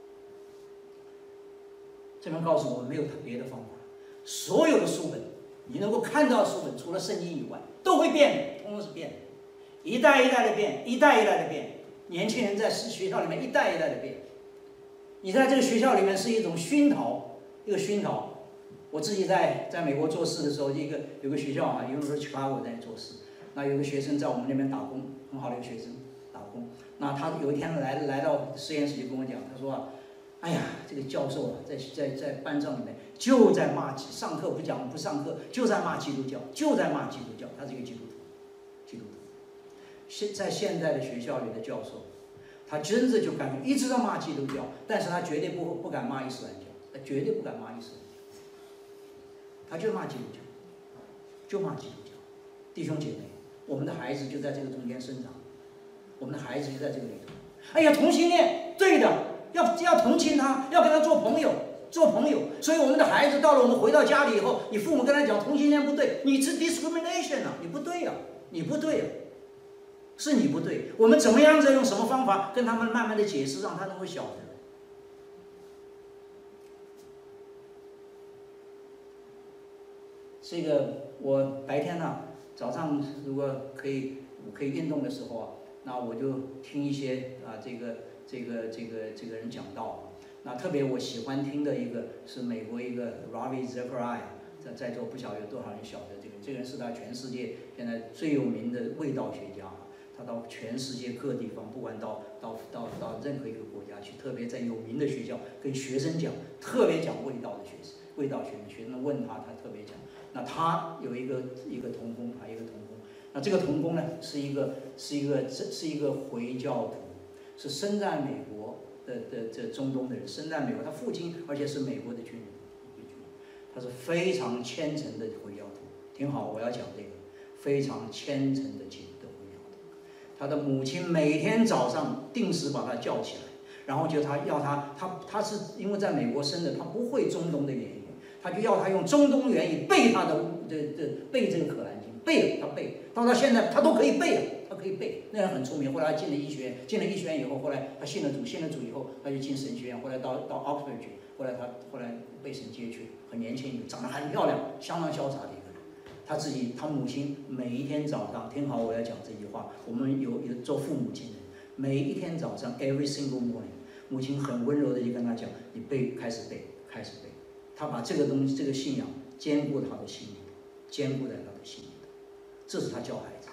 这边告诉我们没有别的方法，所有的书本，你能够看到的书本，除了圣经以外，都会变的，通通是变的，一代一代的变，一代一代的变。年轻人在学校里面一代一代的变，你在这个学校里面是一种熏陶，一个熏陶。我自己在美国做事的时候，有个学校啊，University of Chicago 在做事，那有个学生在我们那边打工，很好的一个学生打工。那他有一天来到实验室就跟我讲，他说啊，哎呀，这个教授啊，在班上里面就在骂，上课不讲不上课，就在骂基督教，就在骂基督教。他是一个基督徒，基督徒。在现在的学校里的教授，他真的就感觉一直在骂基督教，但是他绝对不敢骂伊斯兰教，他绝对不敢骂伊斯兰教，他就骂基督教，就骂基督教。弟兄姐妹，我们的孩子就在这个中间生长，我们的孩子就在这个里头。哎呀，同性恋，对的，要同情他，要跟他做朋友。所以我们的孩子到了我们回到家里以后，你父母跟他讲同性恋不对，你是 discrimination 啊，你不对呀，你不对呀。是你不对，我们怎么样子用什么方法跟他们慢慢的解释，让他能够晓得。这个我白天呢，早上如果可以运动的时候啊，那我就听一些这个人讲道。那特别我喜欢听的一个是美国一个 Ravi Zachariah， 在座不晓得有多少人晓得这个人是他全世界现在最有名的味道学家。他到全世界各地方，不管到任何一个国家去，特别在有名的学校跟学生讲，特别讲味道的学生问他，他特别讲。那他有一个同工，那这个同工呢是一个回教徒，是生在美国的中东的人，生在美国，他父亲而且是美国的军人，他是非常虔诚的回教徒。挺好，我要讲这个非常虔诚的基督。他的母亲每天早上定时把他叫起来，然后就他是因为在美国生的，他不会中东的言语，他就要他用中东言语背他的背这个可兰经，他背，到现在他都可以背了，他可以背。那人很聪明，后来进了医学院以后，后来他信了主以后，他就进神学院，后来到 Oxford 去，后来被神接去，很年轻，长得很漂亮，相当潇洒的一个人。他母亲每一天早上，听好，我要讲这句话。我们有做父母亲的，每一天早上 ，every single morning， 母亲很温柔的就跟他讲，你开始背。他把这个东西，这个信仰坚固他的心里，坚固在他的心里。这是他教孩子，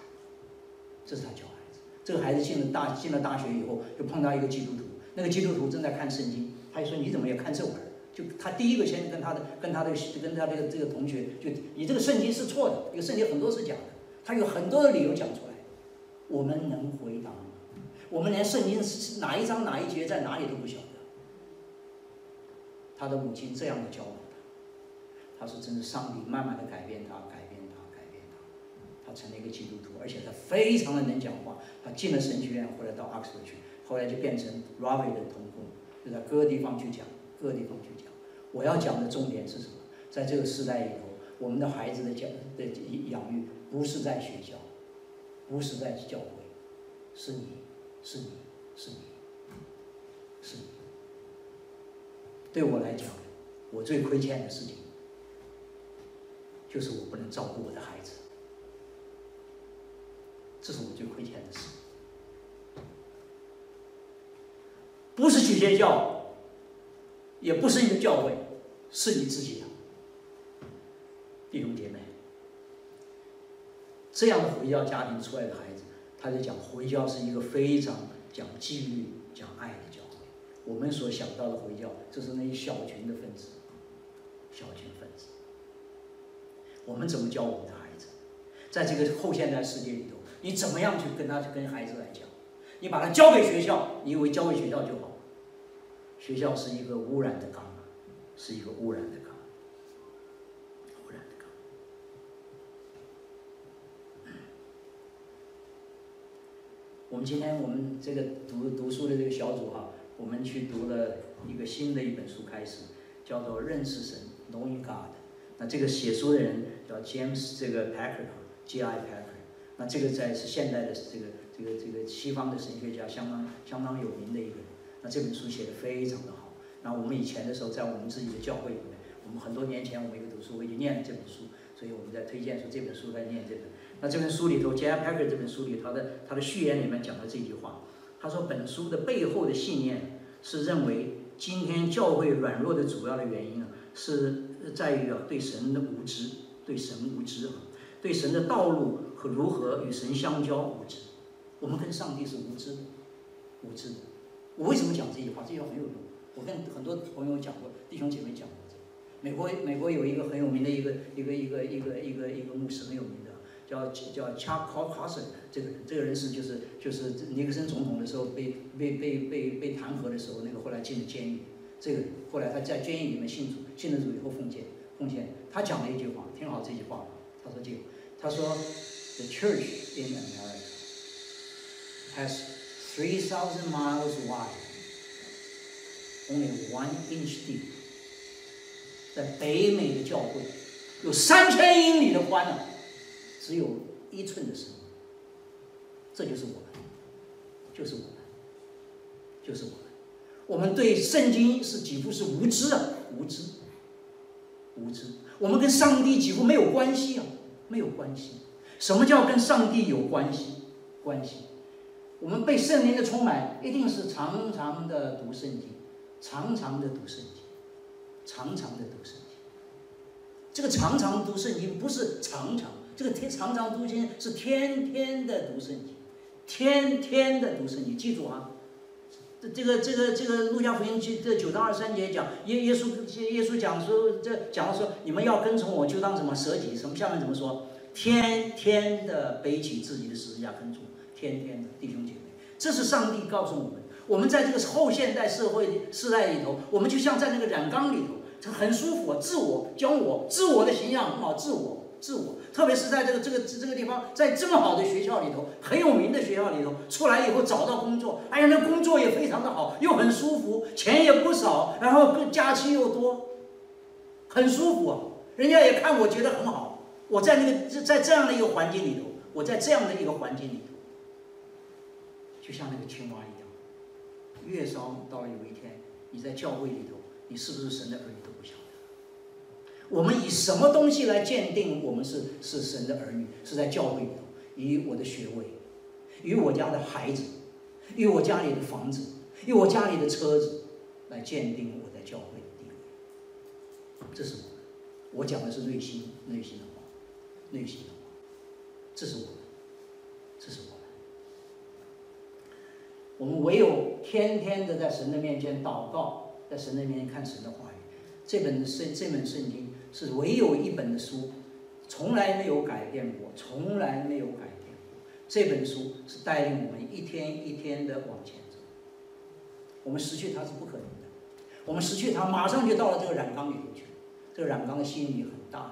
这个孩子进了大学以后，就碰到一个基督徒，那个基督徒正在看圣经，他就说你怎么也看这玩意儿？就他第一个先跟他这个同学，就你这个圣经是错的，这个圣经很多是假的，他有很多的理由讲出来，我们能回答吗？我们连圣经是哪一章哪一节在哪里都不晓得。他的母亲这样的教导他，他说真是上帝慢慢的改变他，他成了一个基督徒，而且他非常的能讲话，他进了神学院，后来到 Oxford 去，后来就变成 Ravi 的同工，就在各个地方去讲。我要讲的重点是什么？在这个时代里头，我们的孩子的养育不是在学校，不是在教会，是你。对我来讲，我最亏欠的事情，就是我不能照顾我的孩子，这是我最亏欠的事。不是去学校，也不是一个教会，是你自己的弟兄姐妹。这样的回教家庭出来的孩子，他就讲回教是一个非常讲纪律、讲爱的教会。我们所想到的回教，就是那一小群的分子，我们怎么教我们的孩子？在这个后现代世界里头，你怎么样去跟孩子来讲？你把它交给学校，你以为交给学校就好？学校是一个污染的缸， 我们今天我们这个读书的这个小组哈，我们去读了一个新的一本书开始，叫做《认识神》（Knowing God）。那这个写书的人叫 James 这个 Packer，J.I. Packer。那这个是现代的这个西方的神学家相当有名的一个人。那这本书写得非常的好。那我们以前的时候，在我们自己的教会里面，我们很多年前我们一个读书会就念了这本书，所以我们在推荐说这本书来念这本。那这本书里头 ，J.I. Packer 这本书里，他的序言里面讲了这句话，他说本书的背后的信念是认为今天教会软弱的主要的原因是在于对神的无知，对神无知对神的道路和如何与神相交无知。我们跟上帝是无知的。我为什么讲这句话？这句话很有用。我跟很多朋友讲过，弟兄姐妹讲过这个。美国有一个很有名的一个牧师，很有名的，叫 Chuck Colson。这个人是就是尼克森总统的时候被弹劾的时候，那个后来进了监狱。这个后来他在监狱里面信了主以后奉献。他讲了一句话，听好这句话。他说 The church in America has 3,000 miles wide, only 1 inch deep。在北美的教会有3000英里的宽只有1寸的深。这就是我们。我们对圣经几乎是无知。我们跟上帝几乎没有关系。什么叫跟上帝有关系？我们被圣灵的充满，一定是常常的读圣经。这个常常读圣经不是常常，这个常常读经是天天的读圣经，记住啊！这个路加福音这9章23节讲，耶稣讲说，你们要跟从我，就当什么舍己，什么下面怎么说？天天的背起自己的十字架跟从，天天的弟兄姐妹，这是上帝告诉我们。我们在这个后现代世代里头，我们就像在那个染缸里头，很舒服啊，自我的形象很好，自我。特别是在这个地方，在这么好的学校里头，很有名的学校里头，出来以后找到工作，哎呀，那工作也非常的好，又很舒服，钱也不少，然后假期又多，很舒服啊。人家也看我觉得很好。我在这样的一个环境里头，就像那个青蛙一样。月烧到了有一天，你在教会里头，你是不是神的儿女都不晓得。我们以什么东西来鉴定我们是神的儿女？是在教会里头，以我的学位，以我家的孩子，以我家里的房子，以我家里的车子来鉴定我在教会的地位。这是我讲的是内心的话，这是我们。我们唯有天天的在神的面前祷告，在神的面前看神的话语。这本圣经是唯有一本的书，从来没有改变过。这本书是带领我们一天一天的往前走。我们失去它是不可能的，我们失去它，马上就到了这个染缸里头去。这个染缸的吸引力很大。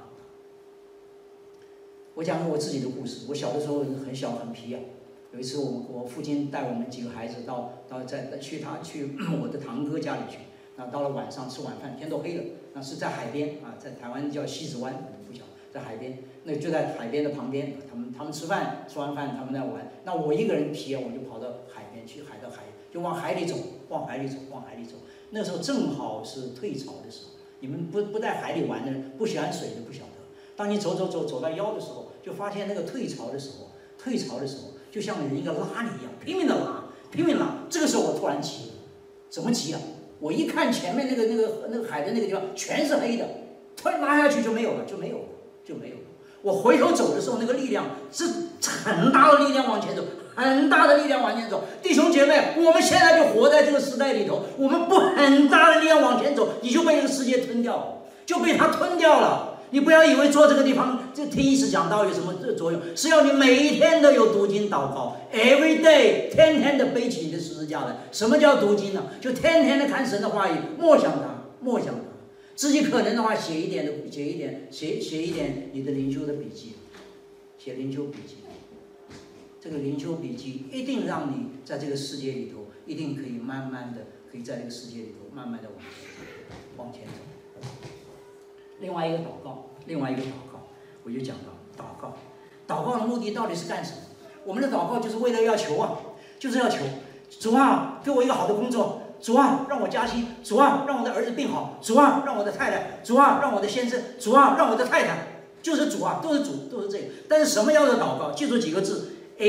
我讲我自己的故事。我小的时候很小很皮啊。有一次我父亲带我们几个孩子去我的堂哥家里去。那到了晚上吃晚饭，天都黑了。那是在海边啊，在台湾叫西子湾，不晓得在海边。那就在海边的旁边，他们吃完饭他们在玩。那我一个人皮啊，我就跑到海边去，就往海里走。那时候正好是退潮的时候。你们不在海里玩的人，不喜欢水的不晓得。当你走到腰的时候，就发现那个退潮的时候，就像人一个拉你一样，拼命拉。这个时候我突然急了，怎么急啊？我一看前面那个海的那个地方全是黑的，突然拉下去就没有了。我回头走的时候，那个力量是很大的力量往前走。弟兄姐妹，我们现在就活在这个时代里头，我们不很大的力量往前走，你就被这个世界吞掉了，就被它吞掉了。你不要以为坐这个地方听一时讲道有什么作用，是要你每一天都有读经祷告 ，every day， 天天的背起你的十字架来。什么叫读经呢？就天天的看神的话语，默想它。自己可能的话写一点你的灵修的笔记，写灵修笔记。 这个灵修笔记一定让你在这个世界里头，一定可以慢慢的，可以在这个世界里头慢慢的往前走。另外一个祷告，我就讲到祷告。祷告的目的到底是干什么？我们的祷告就是为了要求啊，就是要求主啊，给我一个好的工作。主啊，让我加薪；主啊，让我的儿子病好；主啊，让我的太太；主啊，让我的先生；主啊，让我的太太。就是主啊，都是主，都是这个。但是什么样的祷告？记住几个字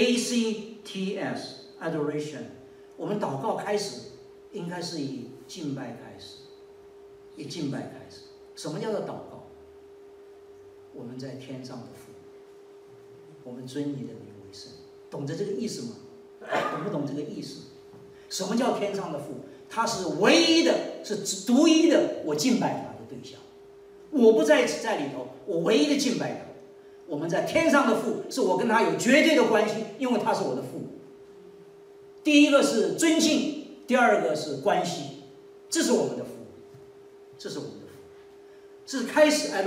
：ACTS Adoration。我们祷告开始应该是以敬拜开始，以敬拜开始。什么叫做祷告？我们在天上的父，我们尊你的名为圣。懂得这个意思吗？懂不懂这个意思？什么叫天上的父？他是唯一的，是独一的，我敬拜他的对象。我不在里头，我唯一的敬拜他。我们在天上的父，是我跟他有绝对的关系，因为他是我的父。第一个是尊敬，第二个是关系，这是我们的父，这是我们的父，这是开始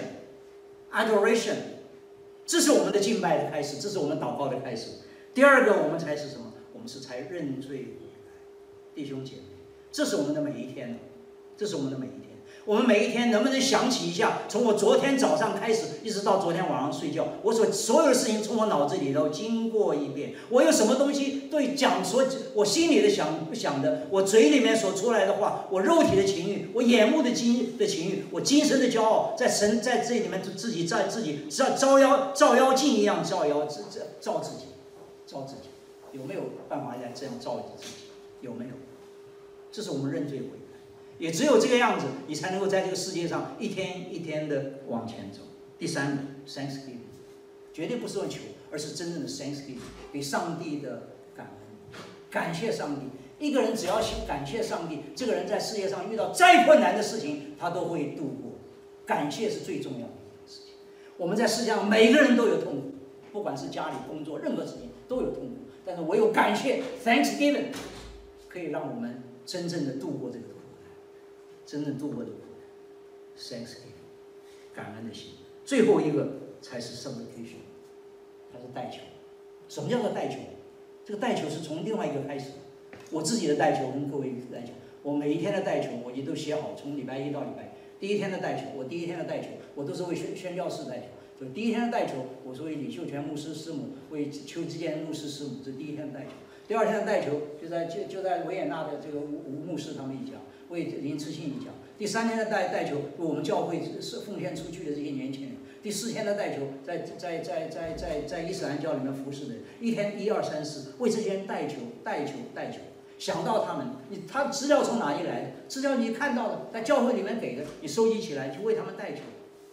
adoration， 这是我们的敬拜的开始，这是我们祷告的开始。第二个，我们才是什么？我们是才认罪悔改，弟兄姐妹，这是我们的每一天，这是我们的每一天。我们每一天能不能想起一下，从我昨天早上开始，一直到昨天晚上睡觉，我所有的事情从我脑子里头经过一遍，我有什么东西对讲我心里的想的，我嘴里面所出来的话，我肉体的情欲，我眼目的情欲，我精神的骄傲，在神在这里面自己照妖镜一样照自己，有没有办法来这样照自己？有没有？这是我们认罪悔改。也只有这个样子，你才能够在这个世界上一天一天的往前走。第三个 ，Thanksgiving， 绝对不是问求，而是真正的 Thanksgiving， 给上帝的感恩，感谢上帝。一个人只要感谢上帝，这个人在世界上遇到再困难的事情，他都会度过。感谢是最重要的一件事情。我们在世界上每个人都有痛苦，不管是家里工作，任何事情都有痛苦，但是唯有感谢 Thanksgiving， 可以让我们真正的度过这个。真正度过的苦难 ，Thanksgiving， 感恩的心。最后一个才是 supplication， 它是代求。什么叫做代求？这个代求是从另外一个开始。我自己的代求跟各位来讲，我每一天的代求我也都写好，从礼拜一到礼拜第一天的代求，我都是为宣教士代求。就第一天的代求，我是为李秀全牧师师母，为邱之健牧师师母，这是第一天的代求。第二天的代求就在维也纳的这个吴牧师他们一家。为林志信一讲，第三天的代求为我们教会是奉献出去的这些年轻人，第四天的代求在伊斯兰教里面服侍的人，一天1、2、3、4，为这些人代求，想到他们，他资料从哪里来的？资料你看到的，在教会里面给的，你收集起来，去为他们代求。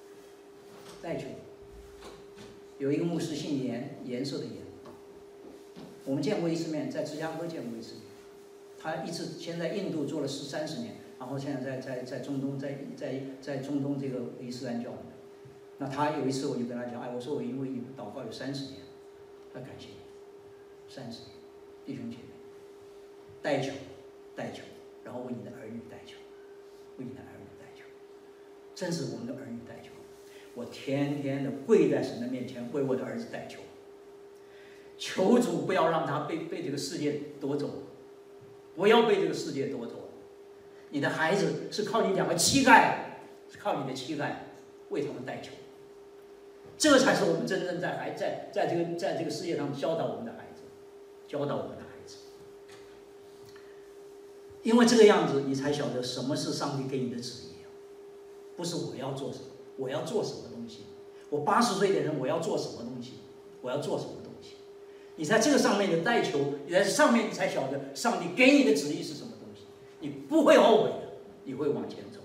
有一个牧师姓严，颜色的颜，我们见过一次面，在芝加哥见过一次面。他先在印度做了30年，然后现在在中东，在中东这个伊斯兰教里面。那他有一次我就跟他讲，我说我因为祷告有30年，他感谢你，30年，弟兄姐妹，代求，然后为你的儿女代求，真是我们的儿女代求。我天天的跪在神的面前为我的儿子代求，求主不要让他被这个世界夺走。不要被这个世界夺走。你的孩子是靠你2个膝盖，是靠你的膝盖为他们代求。这个才是我们真正在这个世界上教导我们的孩子，因为这个样子，你才晓得什么是上帝给你的旨意，不是我要做什么，我要做什么东西。我80岁的人，我要做什么东西？你在这个上面的代求，你在上面你才晓得上帝给你的旨意是什么东西，你不会后悔的，你会往前走。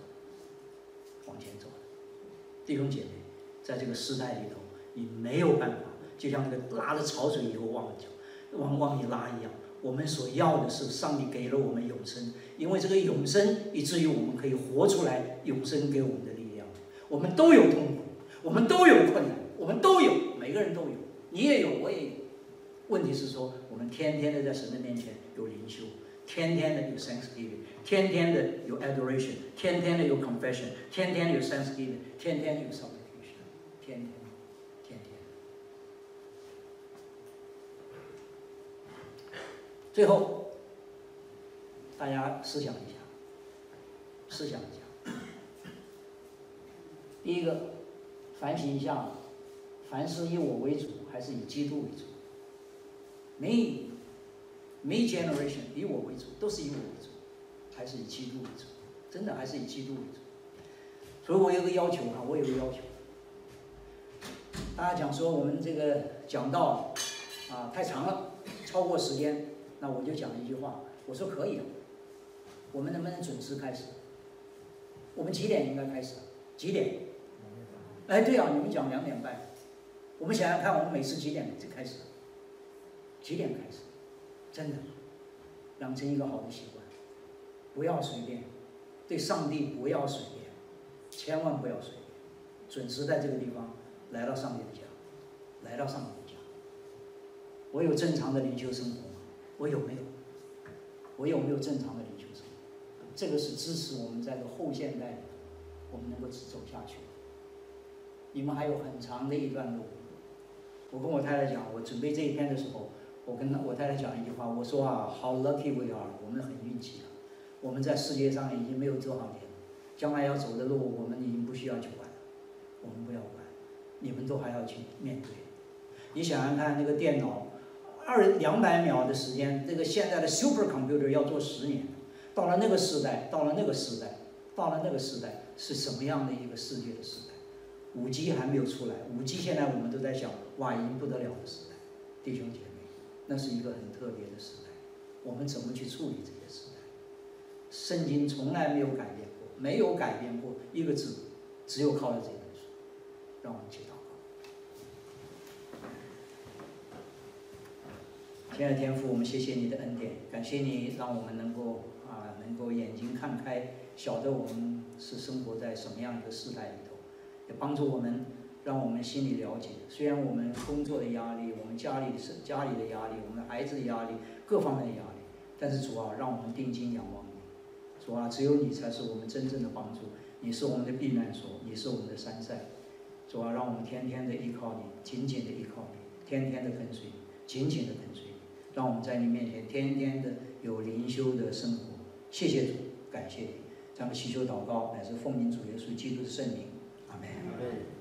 弟兄姐妹，在这个时代里头，你没有办法，就像那个拉着潮水以后往里拉一样。我们所要的是上帝给了我们永生，因为这个永生，以至于我们可以活出来永生给我们的力量。我们都有痛苦，我们都有困难，我们都有，每个人都有，你也有，我也有。问题是说，我们天天的在神的面前有灵修，天天的有 Thanksgiving， 天天的有 adoration， 天天的有 confession， 天天的有 Thanksgiving， 天天的有 supplication， 天天。 最后，大家思想一下，思想一下。第一个，反省一下，凡事以我为主，还是以基督为主？每 generation 以我为主，都是以我为主，还是以基督为主？真的还是以基督为主。所以我有个要求啊，我有个要求。大家讲说我们这个讲道啊太长了，超过时间，那我就讲一句话，我说可以的。我们能不能准时开始？我们几点应该开始？几点？哎，对啊，你们讲2点半。我们想想看，我们每次几点开始？几点开始？真的，养成一个好的习惯，不要随便，对上帝不要随便，千万不要随便，准时在这个地方来到上帝的家，来到上帝的家。我有正常的灵修生活吗？我有没有？我有没有正常的灵修生活？这个是支持我们在这个后现代里，我们能够走下去。你们还有很长的一段路。我跟我太太讲，我准备这一篇的时候，我跟我太太讲一句话，我说啊 ，How lucky we are， 我们很运气啊，我们在世界上已经没有多少年了，将来要走的路，我们已经不需要去管了，我们不要管，你们都还要去面对。你想想看，那个电脑200秒的时间，这个现在的 supercomputer 要做10年，到了那个时代，是什么样的一个世界的时代？5G 还没有出来，5G 现在我们都在想，哇，已经不得了的时代，弟兄姐妹，那是一个很特别的时代，我们怎么去处理这些时代？圣经从来没有改变过，没有改变过一个字，只有靠着这本书。让我们去祷告。亲爱的天父，我们谢谢你的恩典，感谢你让我们能够眼睛看开，晓得我们是生活在什么样一个时代里头。也帮助我们，让我们心里了解，虽然我们工作的压力，我们家里的压力，我们孩子的压力，各方面的压力，但是主啊，让我们定睛仰望你。主啊，只有你才是我们真正的帮助，你是我们的避难所，你是我们的山寨。主啊，让我们天天的依靠你，紧紧的依靠你，天天的跟随你，紧紧的跟随你，让我们在你面前天天的有灵修的生活。谢谢主，感谢你，这样的祈求祷告乃是奉你主耶稣基督的圣名。Amen.